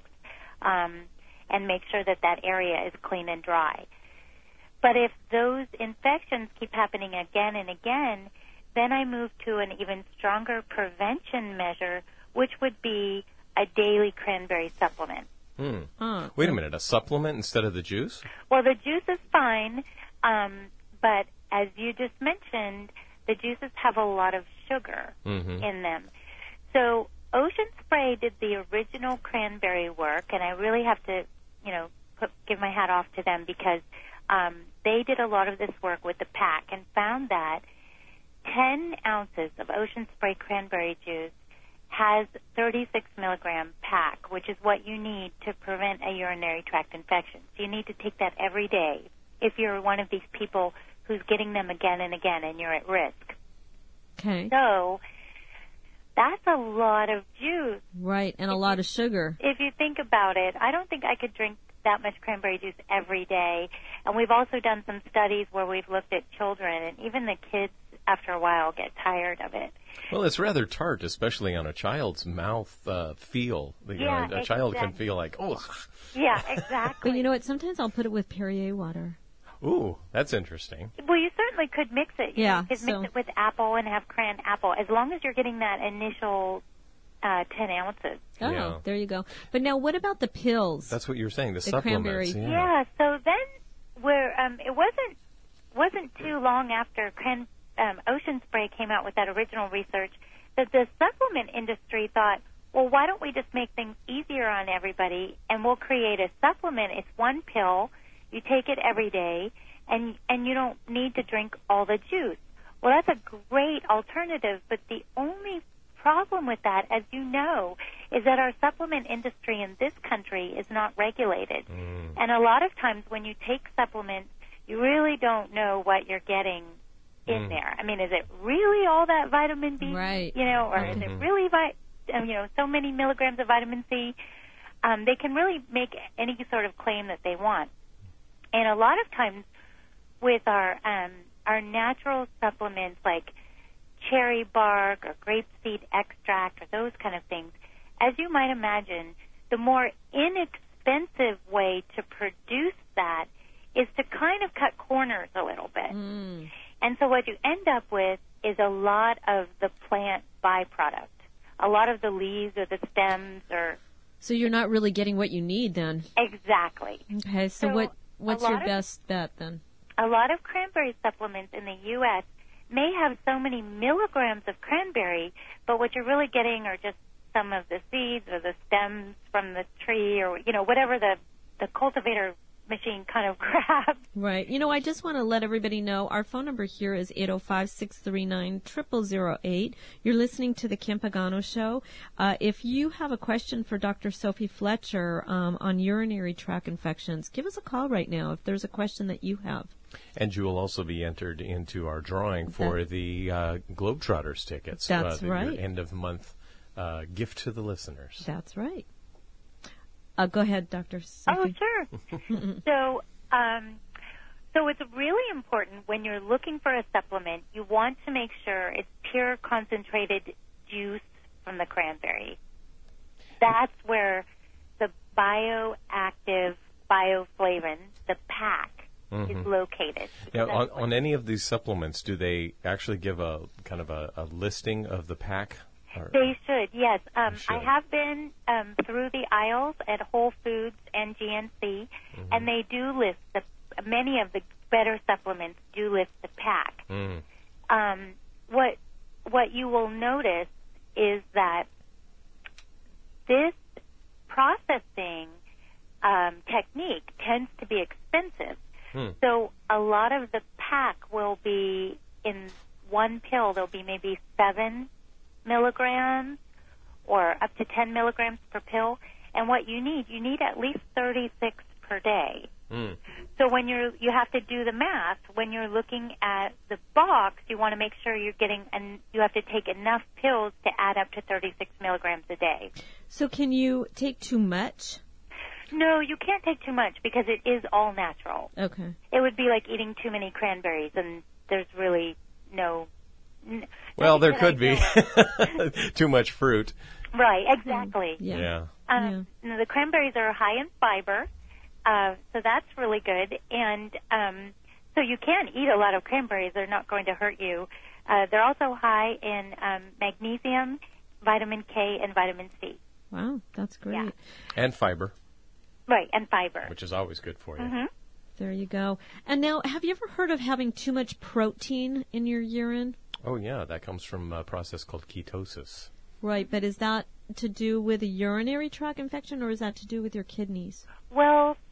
Speaker 10: and make sure that area is clean and dry. But if those infections keep happening again and again, then I move to an even stronger prevention measure, which would be a daily cranberry supplement.
Speaker 4: Wait a minute, a supplement instead of the juice?
Speaker 10: Well, the juice is fine, but as you just mentioned, the juices have a lot of sugar in them. So Ocean Spray did the original cranberry work, and I really have to, give my hat off to them because they did a lot of this work with the pack and found that 10 ounces of Ocean Spray cranberry juice has 36 milligram pack, which is what you need to prevent a urinary tract infection. So you need to take that every day if you're one of these people who's getting them again and again and you're at risk.
Speaker 3: Okay.
Speaker 10: So that's a lot of juice.
Speaker 3: Right, and a lot of sugar.
Speaker 10: If you think about it, I don't think I could drink that much cranberry juice every day. And we've also done some studies where we've looked at children, and even the kids, after a while, get tired of it.
Speaker 4: Well, it's rather tart, especially on a child's mouth feel. A child can feel like, oh.
Speaker 10: Yeah, exactly.
Speaker 3: But you know what? Sometimes I'll put it with Perrier water.
Speaker 4: Ooh, that's interesting.
Speaker 10: Well, you certainly could mix it.
Speaker 3: Yeah.
Speaker 10: You could mix it with apple and have cran apple, as long as you're getting that initial 10 ounces.
Speaker 3: Oh,
Speaker 4: Yeah.
Speaker 3: there you go. But now, what about the pills?
Speaker 4: That's what you were saying, the
Speaker 3: cranberry.
Speaker 4: supplements.
Speaker 10: Yeah, so then it wasn't too long after Ocean Spray came out with that original research that the supplement industry thought, well, why don't we just make things easier on everybody and we'll create a supplement. It's one pill. You take it every day, and you don't need to drink all the juice. Well, that's a great alternative, but the only problem with that, as you know, is that our supplement industry in this country is not regulated. And a lot of times when you take supplements, you really don't know what you're getting in there. I mean, is it really all that vitamin B?
Speaker 3: Right.
Speaker 10: Or is it really so many milligrams of vitamin C? They can really make any sort of claim that they want. And a lot of times with our natural supplements like cherry bark or grapeseed extract or those kind of things, as you might imagine, the more inexpensive way to produce that is to kind of cut corners a little bit. And so what you end up with is a lot of the plant byproduct, a lot of the leaves or the stems or...
Speaker 3: So you're not really getting what you need then.
Speaker 10: Exactly.
Speaker 3: Okay, so what's your best bet then?
Speaker 10: A lot of cranberry supplements in the U.S. may have so many milligrams of cranberry, but what you're really getting are just some of the seeds or the stems from the tree or, whatever the cultivator machine kind of grabs.
Speaker 3: Right. I just want to let everybody know our phone number here is 805-639-0008. You're listening to the Kim Pagano Show. If you have a question for Dr. Sophie Fletcher on urinary tract infections, give us a call right now if there's a question that you have.
Speaker 4: And you will also be entered into our drawing for the Globetrotters tickets.
Speaker 3: That's right.
Speaker 4: Your end of month gift to the listeners.
Speaker 3: That's right. Go ahead, Dr. Sophie.
Speaker 10: Oh, sure. So it's really important when you're looking for a supplement, you want to make sure it's pure concentrated juice from the cranberry. That's where the bioactive bioflavin, the pack, is located.
Speaker 4: Now, on any of these supplements, do they actually give a kind of a listing of the pack?
Speaker 10: They should, yes. I have been through the aisles at Whole Foods and GNC, and they do list many of the better supplements do list the pack. What you will notice is that this processing technique tends to be expensive. So a lot of the pack will be in one pill. There'll be maybe 7 milligrams or up to 10 milligrams per pill. And what you need at least 36 per day. So when you have to do the math, when you're looking at the box, you want to make sure you're getting, and you have to take enough pills to add up to 36 milligrams a day.
Speaker 3: So can you take too much?
Speaker 10: No, you can't take too much because it is all natural.
Speaker 3: Okay.
Speaker 10: It would be like eating too many cranberries, and there's really no...
Speaker 4: Well, there could be too much fruit.
Speaker 10: Right, exactly.
Speaker 4: Yeah.
Speaker 10: The cranberries are high in fiber, so that's really good. And so you can eat a lot of cranberries. They're not going to hurt you. They're also high in magnesium, vitamin K, and vitamin C.
Speaker 3: Wow, that's great.
Speaker 10: Yeah.
Speaker 4: And fiber.
Speaker 10: Right, and fiber.
Speaker 4: Which is always good for you.
Speaker 3: There you go. And now, have you ever heard of having too much protein in your urine?
Speaker 4: Oh, yeah. That comes from a process called ketosis.
Speaker 3: Right, but is that to do with a urinary tract infection, or is that to do with your kidneys?
Speaker 10: Well, sometimes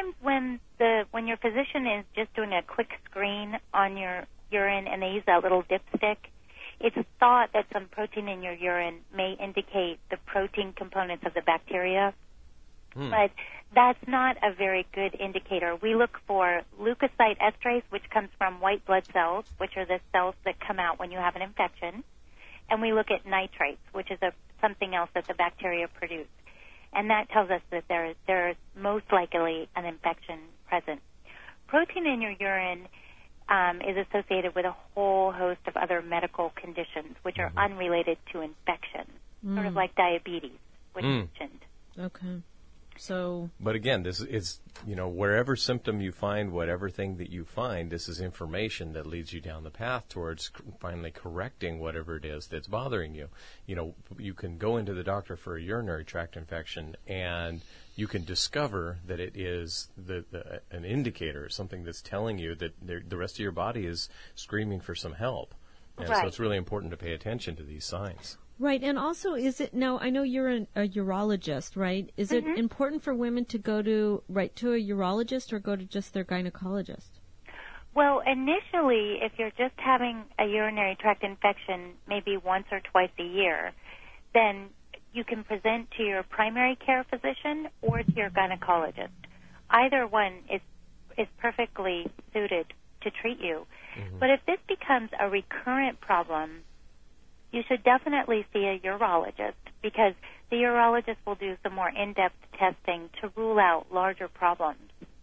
Speaker 10: sometimes when your physician is just doing a quick screen on your urine and they use that little dipstick, it's thought that some protein in your urine may indicate the protein components of the bacteria. But that's not a very good indicator. We look for leukocyte esterase, which comes from white blood cells, which are the cells that come out when you have an infection. And we look at nitrates, which is something else that the bacteria produce. And that tells us that there is most likely an infection present. Protein in your urine is associated with a whole host of other medical conditions, which are unrelated to infection, sort of like diabetes, which you mentioned.
Speaker 3: Okay. So,
Speaker 4: but again, this is, wherever symptom you find, whatever thing that you find, this is information that leads you down the path towards finally correcting whatever it is that's bothering you. You can go into the doctor for a urinary tract infection, and you can discover that it is an indicator, something that's telling you that the rest of your body is screaming for some help. And so it's really important to pay attention to these signs.
Speaker 3: Right, and also, is it now? I know you're a urologist, right? Is it important for women to go to a urologist or go to just their gynecologist?
Speaker 10: Well, initially, if you're just having a urinary tract infection, maybe once or twice a year, then you can present to your primary care physician or to your gynecologist. Either one is perfectly suited to treat you. But if this becomes a recurrent problem, you should definitely see a urologist, because the urologist will do some more in-depth testing to rule out larger problems.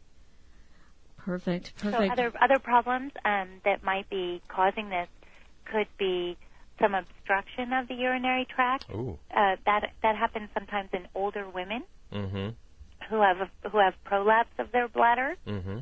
Speaker 3: Perfect.
Speaker 10: So other problems that might be causing this could be some obstruction of the urinary tract. That happens sometimes in older women who have prolapse of their bladder,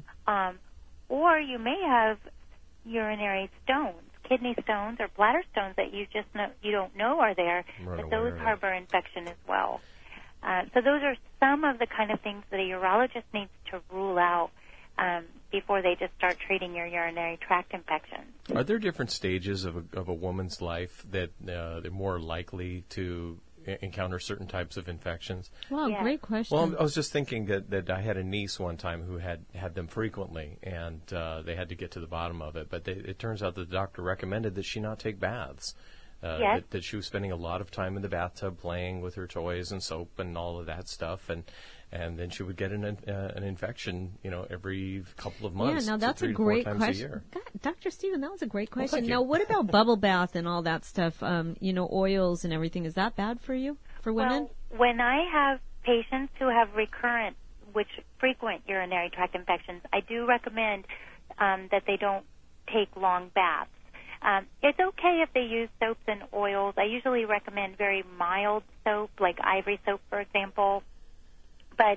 Speaker 10: or you may have urinary stones, kidney stones or bladder stones that you don't know are there, but those harbor infection as well. So those are some of the kind of things that a urologist needs to rule out before they just start treating your urinary tract infections.
Speaker 4: Are there different stages of a woman's life that they're more likely to encounter certain types of infections?
Speaker 3: Well, great question.
Speaker 4: Well, I was just thinking that I had a niece one time who had them frequently, and they had to get to the bottom of it. But it turns out that the doctor recommended that she not take baths. That she was spending a lot of time in the bathtub playing with her toys and soap and all of that stuff, and then she would get an infection, every couple of months.
Speaker 3: Yeah, now that's a great question. God, Dr. Stephen, that was a great question. Now, what about bubble bath and all that stuff? Oils and everything. Is that bad for you, for women?
Speaker 10: Well, when I have patients who have frequent urinary tract infections, I do recommend that they don't take long baths. It's okay if they use soaps and oils. I usually recommend very mild soap, like Ivory soap, for example. But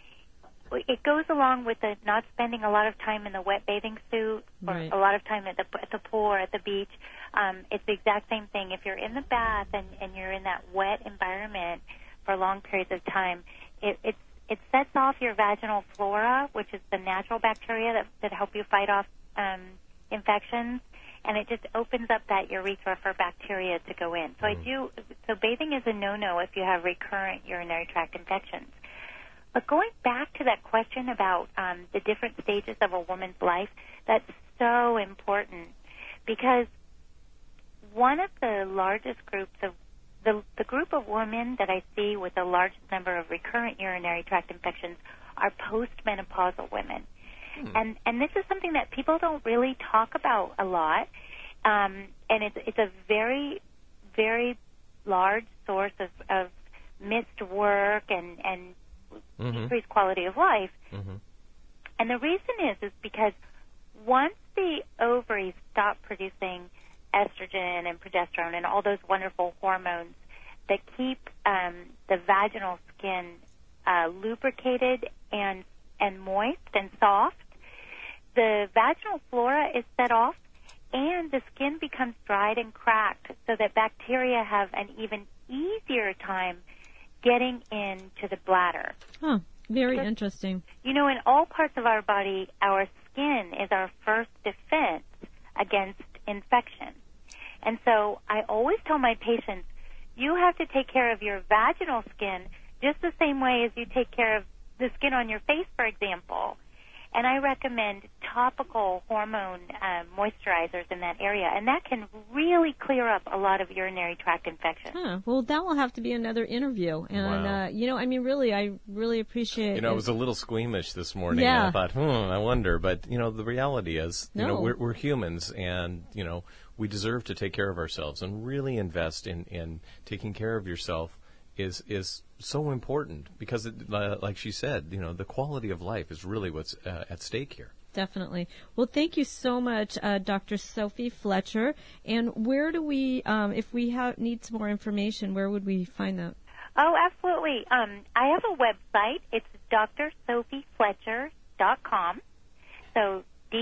Speaker 10: it goes along with not spending a lot of time in the wet bathing suit or a lot of time at the pool or at the beach. It's the exact same thing. If you're in the bath and you're in that wet environment for long periods of time, it sets off your vaginal flora, which is the natural bacteria that help you fight off infections, and it just opens up that urethra for bacteria to go in. So bathing is a no-no if you have recurrent urinary tract infections. But going back to that question about the different stages of a woman's life, that's so important, because one of the largest groups of the group of women that I see with the largest number of recurrent urinary tract infections are postmenopausal women. And this is something that people don't really talk about a lot, and it's a very, very large source of missed work and decreased quality of life. And the reason is because once the ovaries stop producing estrogen and progesterone and all those wonderful hormones that keep the vaginal skin lubricated and moist and soft, the vaginal flora is set off, and the skin becomes dried and cracked, so that bacteria have an even easier time getting into the bladder.
Speaker 3: Huh. Very interesting.
Speaker 10: In all parts of our body, our skin is our first defense against infection. And so I always tell my patients, you have to take care of your vaginal skin just the same way as you take care of the skin on your face, for example. And I recommend topical hormone moisturizers in that area, and that can really clear up a lot of urinary tract infections.
Speaker 3: Huh. Well, that will have to be another interview. And,
Speaker 4: Wow.
Speaker 3: Really, I really appreciate
Speaker 4: I was a little squeamish this morning.
Speaker 3: Yeah.
Speaker 4: And I thought, I wonder. But, the reality is,
Speaker 3: No.
Speaker 4: we're humans, and, we deserve to take care of ourselves and really invest in taking care of yourself is so important because, like she said, the quality of life is really what's at stake here.
Speaker 3: Definitely. Well, thank you so much, Dr. Sophie Fletcher. And where do we, if we need some more information, where would we find that?
Speaker 10: Oh, absolutely. I have a website. It's drsophiefletcher.com. So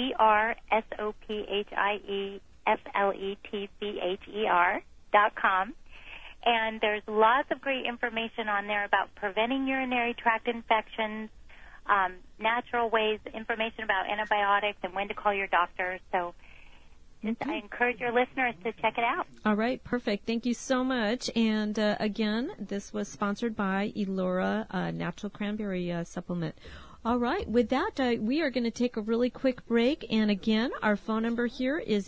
Speaker 10: DRSOPHIEFLETCHER.com. And there's lots of great information on there about preventing urinary tract infections, natural ways, information about antibiotics and when to call your doctor. So I encourage your listeners to check it out.
Speaker 3: All right, perfect. Thank you so much. And again, this was sponsored by Elura Natural Cranberry Supplement. All right, with that, we are going to take a really quick break. And again, our phone number here is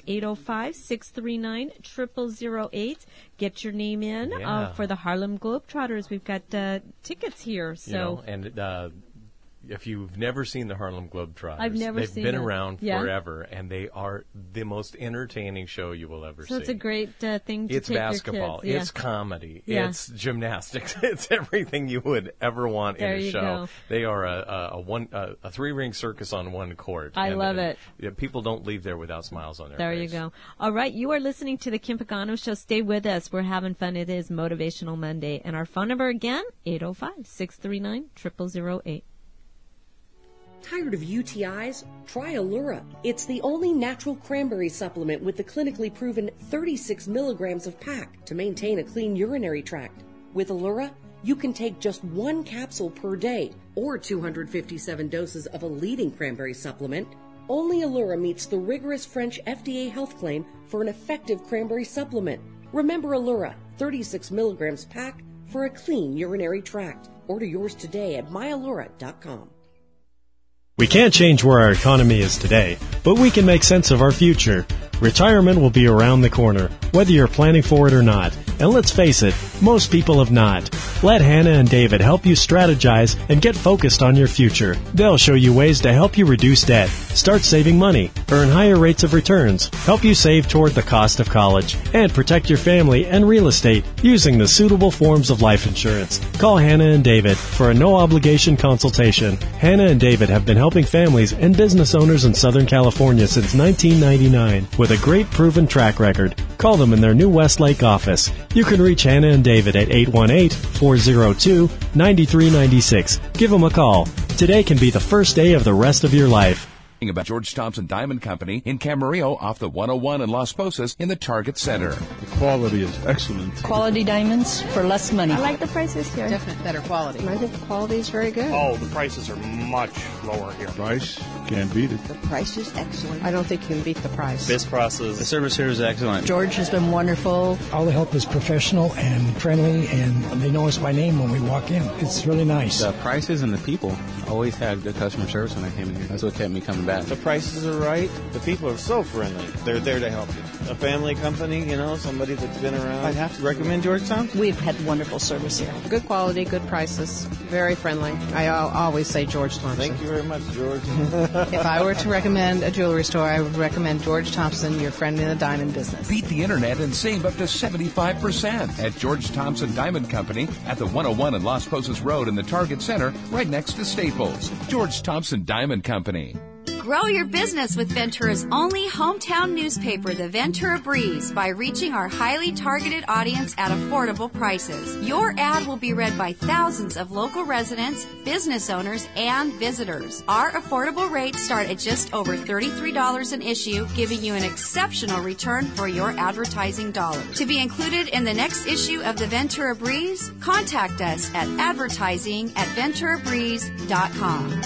Speaker 3: 805-639-0008. Get your name in for the Harlem Globetrotters. We've got tickets here. So,
Speaker 4: if you've never seen the Harlem Globetrotters,
Speaker 3: I've never
Speaker 4: they've
Speaker 3: seen
Speaker 4: been
Speaker 3: it.
Speaker 4: around
Speaker 3: Yeah.
Speaker 4: forever, and they are the most entertaining show you will ever see.
Speaker 3: So it's a great thing to
Speaker 4: It's
Speaker 3: take
Speaker 4: basketball,
Speaker 3: your kids. Yeah.
Speaker 4: it's comedy,
Speaker 3: Yeah.
Speaker 4: it's gymnastics, it's everything you would ever want
Speaker 3: There
Speaker 4: in a
Speaker 3: you
Speaker 4: show.
Speaker 3: go.
Speaker 4: They are a three-ring circus on one court.
Speaker 3: I love it.
Speaker 4: People don't leave there without smiles on their
Speaker 3: There
Speaker 4: face.
Speaker 3: you go. All right, you are listening to the Kim Pagano Show. Stay with us. We're having fun. It is Motivational Monday. And our phone number again, 805-639-0008.
Speaker 7: Tired of UTIs? Try Allura. It's the only natural cranberry supplement with the clinically proven 36 milligrams of PAC to maintain a clean urinary tract. With Allura, you can take just one capsule per day or 257 doses of a leading cranberry supplement. Only Allura meets the rigorous French FDA health claim for an effective cranberry supplement. Remember Allura, 36 milligrams PAC for a clean urinary tract. Order yours today at myallura.com.
Speaker 9: We can't change where our economy is today, but we can make sense of our future. Retirement will be around the corner, whether you're planning for it or not. And let's face it, most people have not. Let Hannah and David help you strategize and get focused on your future. They'll show you ways to help you reduce debt, start saving money, earn higher rates of returns, help you save toward the cost of college, and protect your family and real estate using the suitable forms of life insurance. Call Hannah and David for a no-obligation consultation. Hannah and David have been helping families and business owners in Southern California since 1999 with a great proven track record. Call them in their new Westlake office. You can reach Hannah and David at 818-402-9396. Give them a call. Today can be the first day of the rest of your life.
Speaker 11: About George Thompson Diamond Company in Camarillo off the 101 in Las Posas in the Target Center.
Speaker 12: The quality is excellent.
Speaker 13: Quality diamonds for less money.
Speaker 14: I like the prices here.
Speaker 13: Definitely better quality.
Speaker 14: I think the quality is very good.
Speaker 15: Oh, the prices are much lower here.
Speaker 12: Price, can't beat it.
Speaker 14: The price is excellent. I don't think you can beat the price.
Speaker 15: Best prices.
Speaker 16: The service here is excellent.
Speaker 13: George has been wonderful.
Speaker 17: All the help is professional and friendly, and they know us by name when we walk in. It's really nice.
Speaker 16: The prices and the people. Always had good customer service when I came in here. That's what kept me coming back.
Speaker 18: The prices are right. The people are so friendly. They're there to help you. A family company, somebody that's been around. I'd have to recommend George Thompson.
Speaker 13: We've had wonderful service here.
Speaker 14: Good quality, good prices, very friendly. I always say George Thompson.
Speaker 18: Thank you very much, George.
Speaker 14: If I were to recommend a jewelry store, I would recommend George Thompson, your friend in the diamond business.
Speaker 11: Beat the internet and save up to 75% at George Thompson Diamond Company at the 101 in Las Posas Road in the Target Center, right next to Staples. George Thompson Diamond Company.
Speaker 19: Grow your business with Ventura's only hometown newspaper, the Ventura Breeze, by reaching our highly targeted audience at affordable prices. Your ad will be read by thousands of local residents, business owners, and visitors. Our affordable rates start at just over $33 an issue, giving you an exceptional return for your advertising dollar. To be included in the next issue of the Ventura Breeze, contact us at advertising@venturabreeze.com.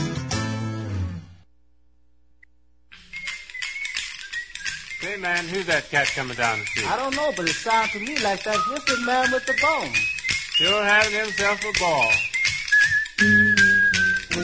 Speaker 20: Hey, man, who's that cat coming down the street?
Speaker 21: I don't know, but it sounds to me like that wicked man with the bone.
Speaker 20: Sure having himself a ball.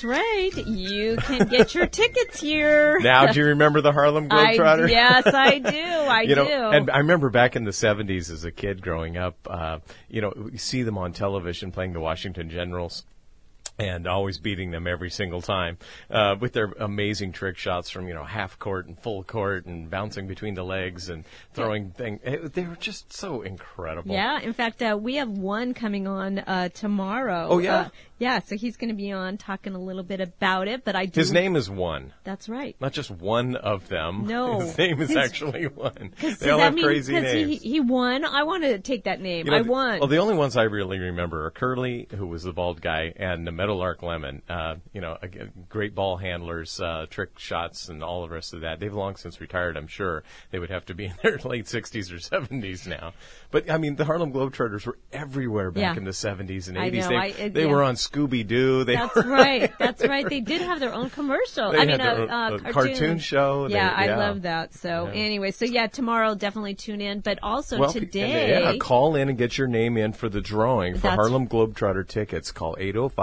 Speaker 3: right. You can get your tickets here.
Speaker 4: Now, do you remember the Harlem Globetrotters?
Speaker 3: Yes, I do. I do.
Speaker 4: And I remember back in the 70s as a kid growing up, you see them on television playing the Washington Generals. And always beating them every single time with their amazing trick shots from, half court and full court and bouncing between the legs and throwing things. They were just so incredible.
Speaker 3: Yeah. In fact, we have one coming on tomorrow.
Speaker 4: Oh, yeah?
Speaker 3: Yeah, so he's going to be on talking a little bit about it, but I do...
Speaker 4: His name is One.
Speaker 3: That's right.
Speaker 4: Not just one of them.
Speaker 3: No.
Speaker 4: His name is actually One.
Speaker 3: They
Speaker 4: all have crazy names.
Speaker 3: He won. I want to take that name. I won.
Speaker 4: Well, the only ones I really remember are Curly, who was the bald guy, and the Meadowlark Lemon. Again, great ball handlers, trick shots, and all the rest of that. They've long since retired, I'm sure. They would have to be in their late 60s or 70s now. But, I mean, the Harlem Globetrotters were everywhere back in the 70s and 80s.
Speaker 3: I know.
Speaker 4: They were on Scooby-Doo.
Speaker 3: That's right. That's right. They did have their own commercial.
Speaker 4: They had their cartoon show.
Speaker 3: Yeah, I love that. So anyway, tomorrow definitely tune in. But also today.
Speaker 4: Call in and get your name in for the drawing for Harlem Globetrotter tickets. Call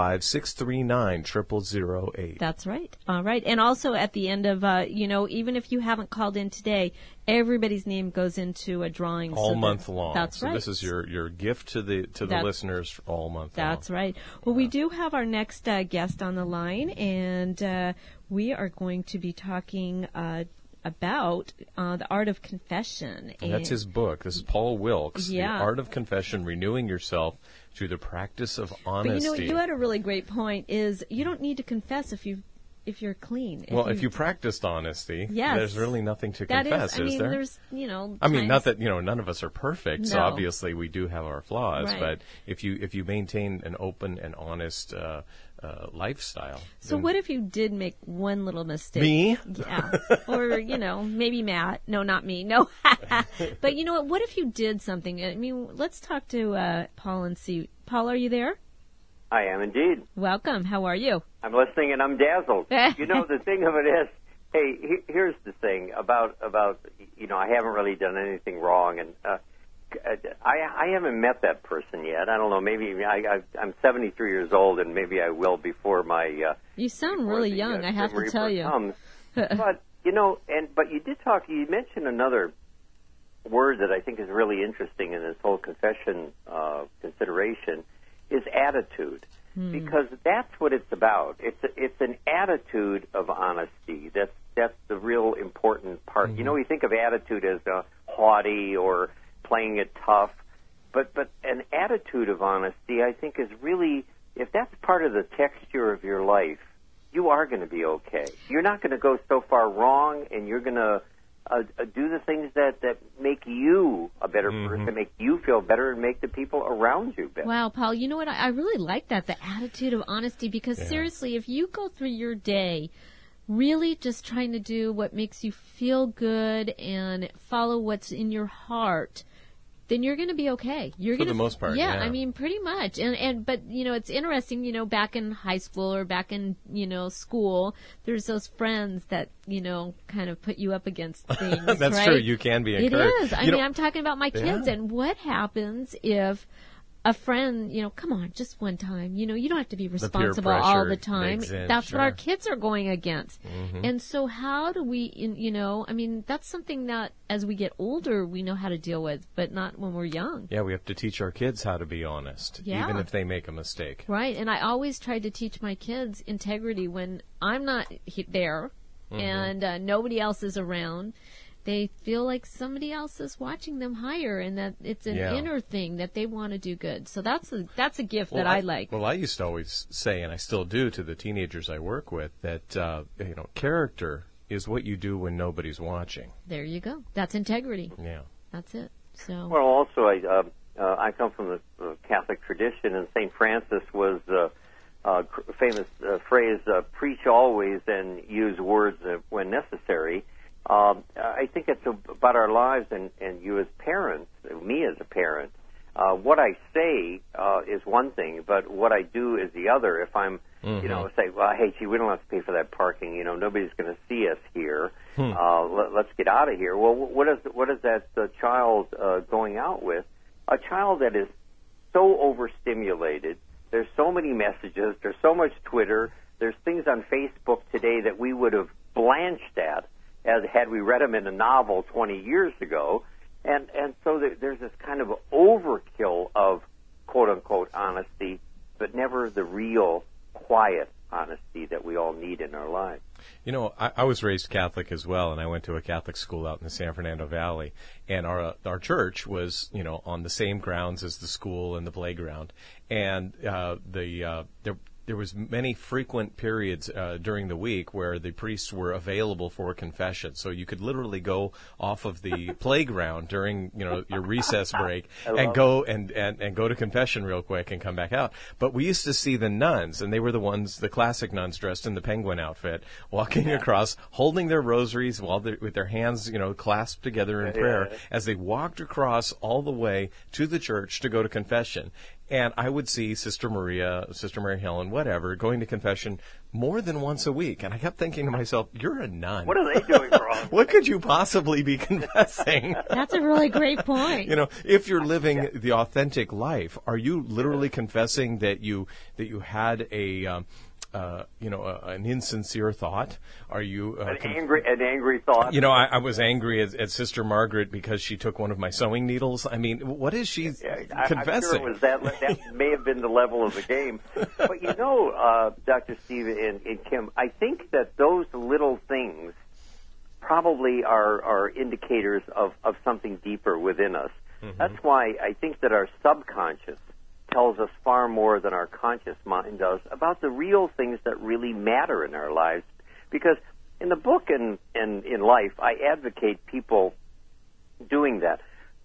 Speaker 4: 805-639-0008.
Speaker 3: That's right. All right. And also at the end of, even if you haven't called in today, everybody's name goes into a drawing
Speaker 4: all month long.
Speaker 3: That's right.
Speaker 4: So this is your gift to the listeners all month long.
Speaker 3: That's right. Well, we do have our next guest on the line, and we are going to be talking about the art of confession.
Speaker 4: And that's his book. This is Paul Wilkes,
Speaker 3: The
Speaker 4: Art of Confession, Renewing Yourself Through the Practice of Honesty.
Speaker 3: But you had a really great point, is you don't need to confess if you're clean.
Speaker 4: If you practiced honesty, there's really nothing to confess, is there?
Speaker 3: There's,
Speaker 4: not that, none of us are perfect, so
Speaker 3: No.
Speaker 4: obviously we do have our flaws,
Speaker 3: Right.
Speaker 4: but if you maintain an open and honest lifestyle.
Speaker 3: So what if you did make one little mistake?
Speaker 4: Me?
Speaker 3: Yeah. Or, maybe Matt. No, not me. No. But you know what? What if you did something? I mean, let's talk to Paul and see. Paul, are you there?
Speaker 5: I am indeed.
Speaker 3: Welcome. How are you?
Speaker 5: I'm listening and I'm dazzled. The thing of it is, hey, here's the thing about I haven't really done anything wrong, and I haven't met that person yet. I don't know. Maybe I'm 73 years old, and maybe I will before my.
Speaker 3: You sound really young. I have to tell you.
Speaker 5: Comes. But but you did talk. You mentioned another word that I think is really interesting in this whole confession consideration. Is attitude, because that's what it's about. It's an attitude of honesty. That's the real important part.
Speaker 4: Mm-hmm.
Speaker 5: We think of attitude as haughty or playing it tough, but an attitude of honesty, I think, is really, if that's part of the texture of your life, you are going to be okay. You're not going to go so far wrong, and you're going to do the things that make you a better person, make you feel better, and make the people around you better.
Speaker 3: Wow, Paul, you know what? I really like that, the attitude of honesty, because seriously, if you go through your day really just trying to do what makes you feel good and follow what's in your heart, then you're going to be okay.
Speaker 4: For the most part, yeah.
Speaker 3: I mean, pretty much. But it's interesting, back in high school or back in, school, there's those friends that, kind of put you up against things,
Speaker 4: That's
Speaker 3: right?
Speaker 4: true. You can be encouraged.
Speaker 3: It is. I mean, I'm talking about my kids, and what happens if a friend, come on, just one time, you don't have to be responsible all the time. That's what our kids are going against. Mm-hmm. And so how do we, that's something that as we get older, we know how to deal with, but not when we're young.
Speaker 4: Yeah, we have to teach our kids how to be honest, even if they make a mistake.
Speaker 3: Right. And I always try to teach my kids integrity when I'm not there and nobody else is around. They feel like somebody else is watching them higher, and that it's an inner thing that they want to do good. So that's a gift that I like.
Speaker 4: Well, I used to always say, and I still do to the teenagers I work with, that character is what you do when nobody's watching.
Speaker 3: There you go. That's integrity.
Speaker 4: Yeah,
Speaker 3: that's it. So
Speaker 5: well, also I come from the Catholic tradition, and St. Francis was famous phrase: "Preach always and use words when necessary." I think it's about our lives and you as parents, me as a parent. What I say is one thing, but what I do is the other. If I'm, say, well, hey, gee, we don't have to pay for that parking. Nobody's going to see us here. Let's get out of here. Well, what is that child going out with? A child that is so overstimulated. There's so many messages. There's so much Twitter. There's things on Facebook today that we would have blanched at as had we read them in a novel 20 years ago. And so there's this kind of overkill of quote-unquote honesty, but never the real, quiet honesty that we all need in our lives.
Speaker 4: You know, I was raised Catholic as well, and I went to a Catholic school out in the San Fernando Valley, and our church was, you know, on the same grounds as the school and the playground, and there was many frequent periods during the week where the priests were available for confession. So you could literally go off of the playground during, you know, your recess break and go and go to confession real quick and come back out. But we used to see the nuns, and they were the classic nuns dressed in the penguin outfit, walking across, holding their rosaries with their hands, you know, clasped together in prayer as they walked across all the way to the church to go to confession. And I would see Sister Mary Helen, whatever, going to confession more than once a week. And I kept thinking to myself, you're a nun.
Speaker 5: What are they doing wrong?
Speaker 4: What could you possibly be confessing?
Speaker 3: That's a really great point.
Speaker 4: You know, if you're living the authentic life, are you literally confessing that you had an insincere thought? Are you
Speaker 5: an angry thought?
Speaker 4: You know, I was angry at Sister Margaret because she took one of my sewing needles. I mean, what is she confessing?
Speaker 5: I'm sure it was that may have been the level of the game. But you know, Dr. Steve and Kim, I think that those little things probably are indicators of something deeper within us. Mm-hmm. That's why I think that our subconscious tells us far more than our conscious mind does about the real things that really matter in our lives. Because in the book and in life, I advocate people doing that.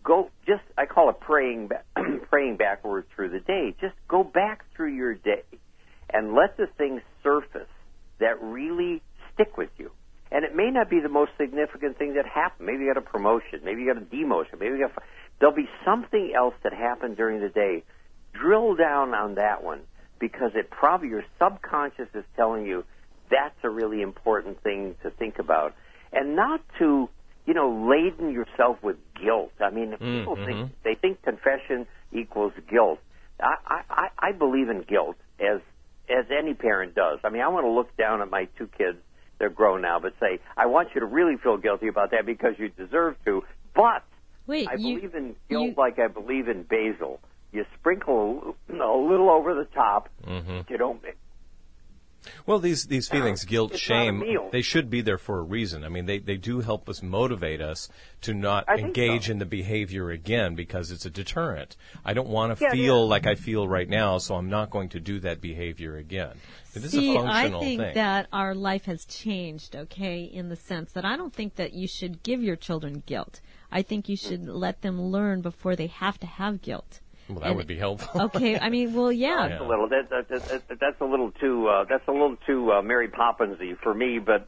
Speaker 5: I call it praying backwards through the day. Just go back through your day and let the things surface that really stick with you. And it may not be the most significant thing that happened. Maybe you got a promotion. Maybe you got a demotion. There'll be something else that happened during the day. Drill down on that one, because your subconscious is telling you that's a really important thing to think about, and not to, you know, laden yourself with guilt. I mean, if people think confession equals guilt. I believe in guilt as any parent does. I mean, I want to look down at my two kids. They're grown now, but say, I want you to really feel guilty about that because you deserve to. But I believe in guilt like I believe in basil. You sprinkle a little over the top. You don't.
Speaker 4: Well, these feelings, guilt, shame, they should be there for a reason. I mean, they do help us, motivate us to not engage in the behavior again, because it's a deterrent. I don't want to feel like I feel right now, so I'm not going to do that behavior again. It is a functional thing.
Speaker 3: I think that our life has changed, okay, in the sense that I don't think that you should give your children guilt. I think you should let them learn before they have to have guilt.
Speaker 4: Well, that would be helpful.
Speaker 3: Okay, I mean, well, yeah.
Speaker 5: That's a little. That's a little too. That's a little too Mary Poppinsy for me. But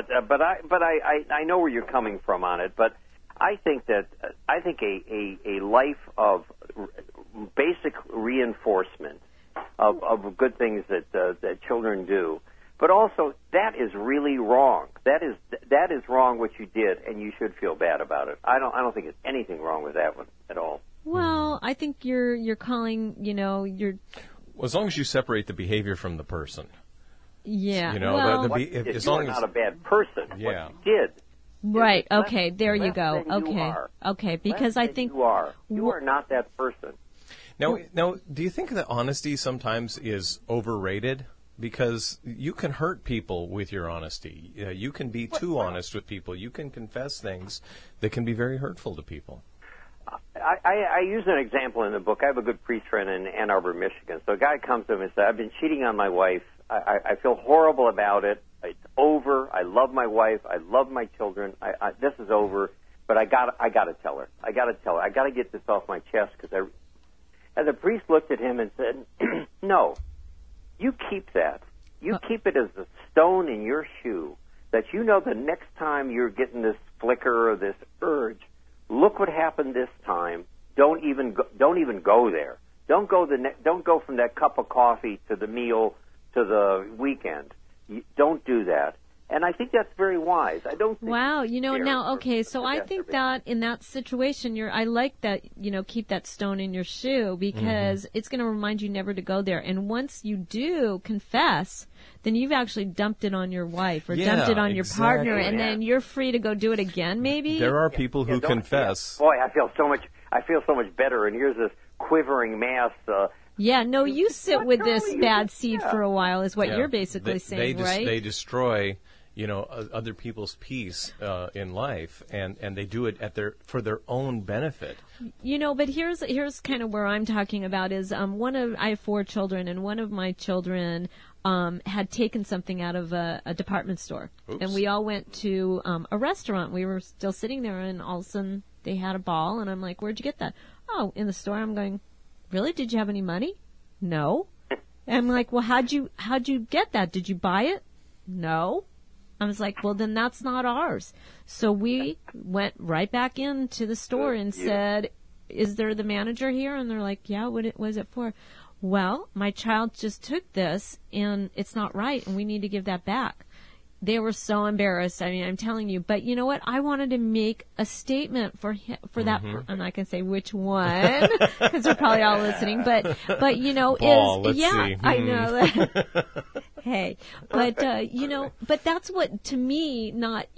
Speaker 5: I know where you're coming from on it. But I think a life of basic reinforcement of good things that children do. But also, that is really wrong. That is wrong what you did, and you should feel bad about it. I don't think there's anything wrong with that one at all.
Speaker 3: Well, I think you're calling, you know,
Speaker 4: Well, as long as you separate the behavior from the person.
Speaker 3: Yeah.
Speaker 4: You know,
Speaker 5: as long as you're not a bad person.
Speaker 4: Yeah.
Speaker 5: What you did.
Speaker 3: Right. Okay. There you go. Okay. Okay. Because I think
Speaker 5: you are not that person.
Speaker 4: Now, do you think that honesty sometimes is overrated? Because you can hurt people with your honesty. You can be too honest with people. You can confess things that can be very hurtful to people.
Speaker 5: I use an example in the book. I have a good priest friend in Ann Arbor, Michigan. So a guy comes to him and says, I've been cheating on my wife. I feel horrible about it. It's over. I love my wife. I love my children. This is over. But I got to tell her. I got to get this off my chest. And the priest looked at him and said, no, you keep that. You keep it as a stone in your shoe, that you know the next time you're getting this flicker or this urge, look what happened this time. Don't even go there. Don't go from that cup of coffee to the meal to the weekend. Don't do that. And I think that's very wise. I don't think
Speaker 3: Wow, now, okay, so I
Speaker 5: that's
Speaker 3: think that in that situation, I like that, keep that stone in your shoe because it's going to remind you never to go there. And once you do confess, then you've actually dumped it on your wife or dumped it on your partner, and then you're free to go do it again, maybe?
Speaker 4: There are people who confess.
Speaker 5: Boy, I feel so much better, and here's this quivering mass.
Speaker 3: You sit with this bad seed for a while is what you're basically saying, right?
Speaker 4: They destroy other people's peace in life, and they do it for their own benefit.
Speaker 3: But here's kind of where I'm talking about is I have 4 children, and one of my children had taken something out of a department store. Oops. And we all went to a restaurant. We were still sitting there, and all of a sudden they had a ball, and I'm like, "Where'd you get that?" "Oh, in the store." I'm going, "Really? Did you have any money?" "No." And I'm like, "Well, how'd you get that? Did you buy it?" "No." I was like, "Well, then that's not ours." So we went right back into the store and said, "Is there the manager here?" And they're like, "Yeah, what was it for?" "Well, my child just took this, and it's not right, and we need to give that back." They were so embarrassed. I mean, I'm telling you. But you know what? I wanted to make a statement for that. I'm not going to say which one because they're probably all listening. But
Speaker 4: Ball,
Speaker 3: see. I know that. Hey, but but that's what to me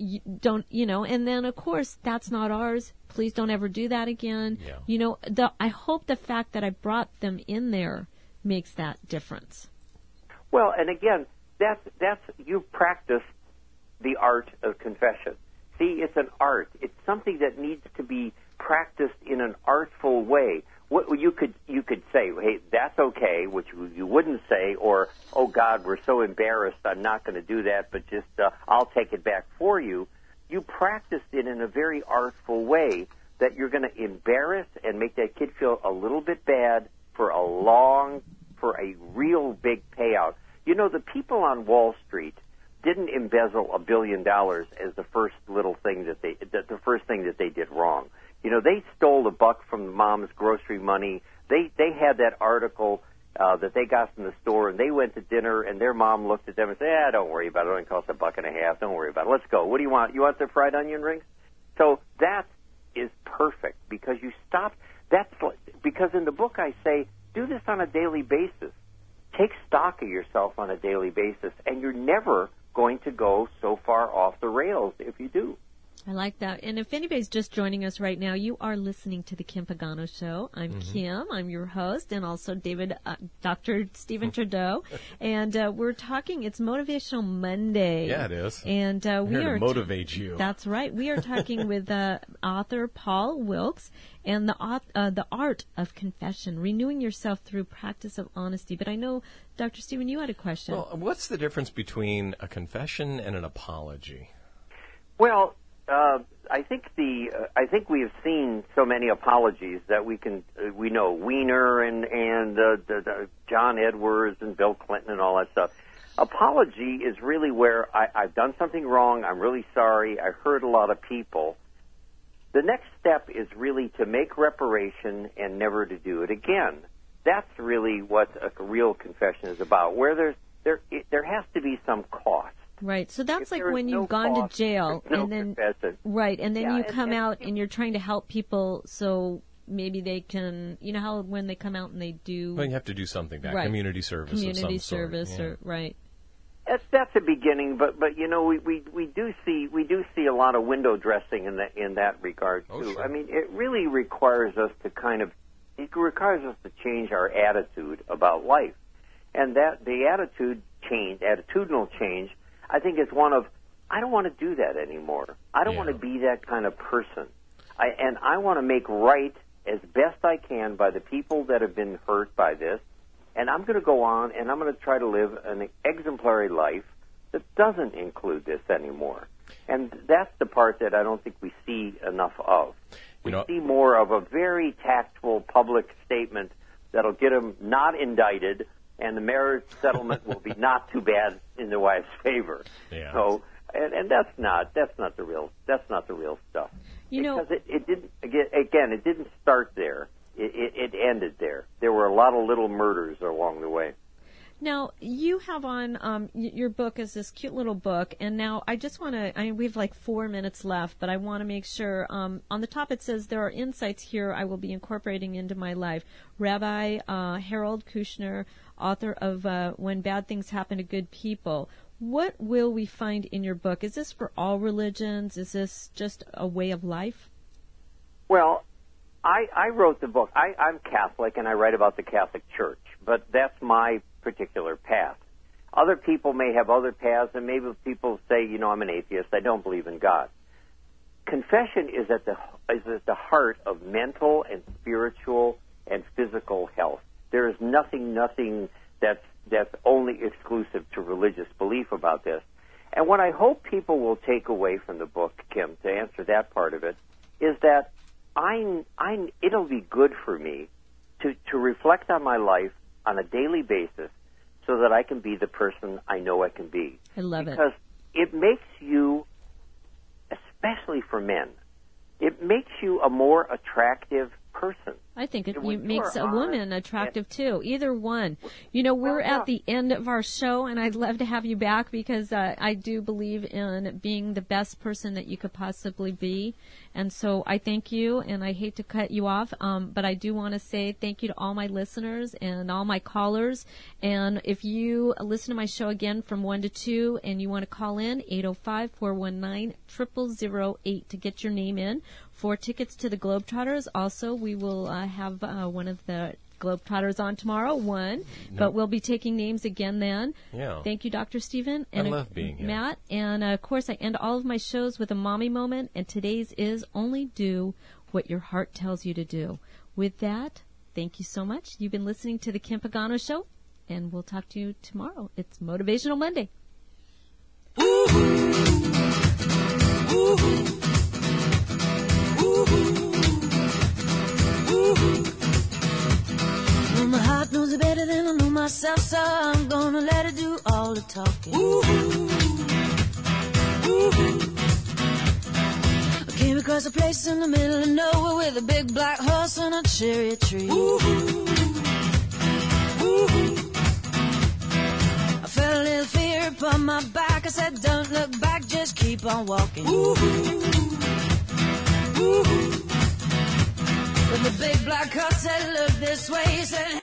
Speaker 3: and then of course that's not ours. Please don't ever do that again. Yeah. I hope the fact that I brought them in there makes that difference.
Speaker 5: Well, and again, that's you practice the art of confession. See, it's an art. It's something that needs to be practiced in an artful way. What you could say, "Hey, that's okay," which you wouldn't say, or "Oh God, we're so embarrassed, I'm not going to do that, but just I'll take it back for you." You practiced it in a very artful way that you're going to embarrass and make that kid feel a little bit bad for a real big payout. The people on Wall Street didn't embezzle $1 billion as the first thing that they did wrong. They stole a buck from the mom's grocery money. They had that article that they got from the store, and they went to dinner, and their mom looked at them and said, "Don't worry about it. It only costs $1.50. Don't worry about it. Let's go. What do you want? You want the fried onion rings?" So that is perfect because you stopped. Because in the book I say, do this on a daily basis. Take stock of yourself on a daily basis, and you're never going to go so far off the rails if you do.
Speaker 3: I like that. And if anybody's just joining us right now, you are listening to the Kim Pagano Show. I'm Kim. I'm your host, and also Dr. Stephen Trudeau. And we're talking, it's Motivational Monday.
Speaker 4: Yeah, it is.
Speaker 3: And we
Speaker 4: here
Speaker 3: are
Speaker 4: to motivate you.
Speaker 3: That's right. We are talking with author Paul Wilks and the art of confession, renewing yourself through practice of honesty. But I know, Dr. Stephen, you had a question.
Speaker 4: Well, what's the difference between a confession and an apology?
Speaker 5: Well, I think we have seen so many apologies that we know Wiener and John Edwards and Bill Clinton and all that stuff. Apology is really where I've done something wrong. I'm really sorry. I hurt a lot of people. The next step is really to make reparation and never to do it again. That's really what a real confession is about, where there has to be some cost.
Speaker 3: Right. So that's like when you've gone to jail and then right, and then you come out and you're trying to help people so maybe they can, how when they come out and they do
Speaker 4: Well, you have to do something back, community service of some sort.
Speaker 3: Or right.
Speaker 5: That's a beginning, but we do see a lot of window dressing in that regard too.
Speaker 4: Oh, sure.
Speaker 5: I mean, it really requires us to change our attitude about life, and that the attitudinal change, I think, is one of, I don't want to do that anymore. I don't want to be that kind of person. I want to make right as best I can by the people that have been hurt by this, and I'm going to go on and I'm going to try to live an exemplary life that doesn't include this anymore. And that's the part that I don't think we see enough of. We see more of a very tactful public statement that'll get them not indicted, and the marriage settlement will be not too bad in the wife's favor.
Speaker 4: Yeah.
Speaker 5: So, and that's not the real stuff. Because it didn't start there. It ended there. There were a lot of little murders along the way.
Speaker 3: Now, you have on your book is this cute little book, and now I just want to, we have like 4 minutes left, but I want to make sure, on the top it says, there are insights here I will be incorporating into my life. Rabbi Harold Kushner, author of When Bad Things Happen to Good People. What will we find in your book? Is this for all religions? Is this just a way of life?
Speaker 5: Well, I wrote the book. I'm Catholic, and I write about the Catholic Church, but that's my particular path. Other people may have other paths, and maybe people say, I'm an atheist. I don't believe in God. Confession is at the heart of mental and spiritual and physical health. There is nothing that's only exclusive to religious belief about this. And what I hope people will take away from the book, Kim, to answer that part of it, is that it'll be good for me to reflect on my life on a daily basis so that I can be the person I know I can be.
Speaker 3: I love it.
Speaker 5: Because it makes you, especially for men, it makes you a more attractive person.
Speaker 3: I think it makes a woman attractive, too. Either one. We're at the end of our show, and I'd love to have you back because I do believe in being the best person that you could possibly be. And so I thank you, and I hate to cut you off, but I do want to say thank you to all my listeners and all my callers. And if you listen to my show again from 1 to 2 and you want to call in, 805-419-0008 to get your name in. 4 tickets to the Globetrotters. Also, we will have one of the Globetrotters on tomorrow, but we'll be taking names again then.
Speaker 4: Yeah.
Speaker 3: Thank you, Dr. Stephen. And
Speaker 4: I love being here.
Speaker 3: Matt. And, of course, I end all of my shows with a mommy moment, and today's is only do what your heart tells you to do. With that, thank you so much. You've been listening to The Kim Pagano Show, and we'll talk to you tomorrow. It's Motivational Monday.
Speaker 2: My heart knows it better than I know myself, so I'm gonna let it do all the talking. I came across a place in the middle of nowhere with a big black horse and a cherry tree. I felt a little fear upon my back. I said, don't look back, just keep on walking. But the big black horse said, look this way. He said,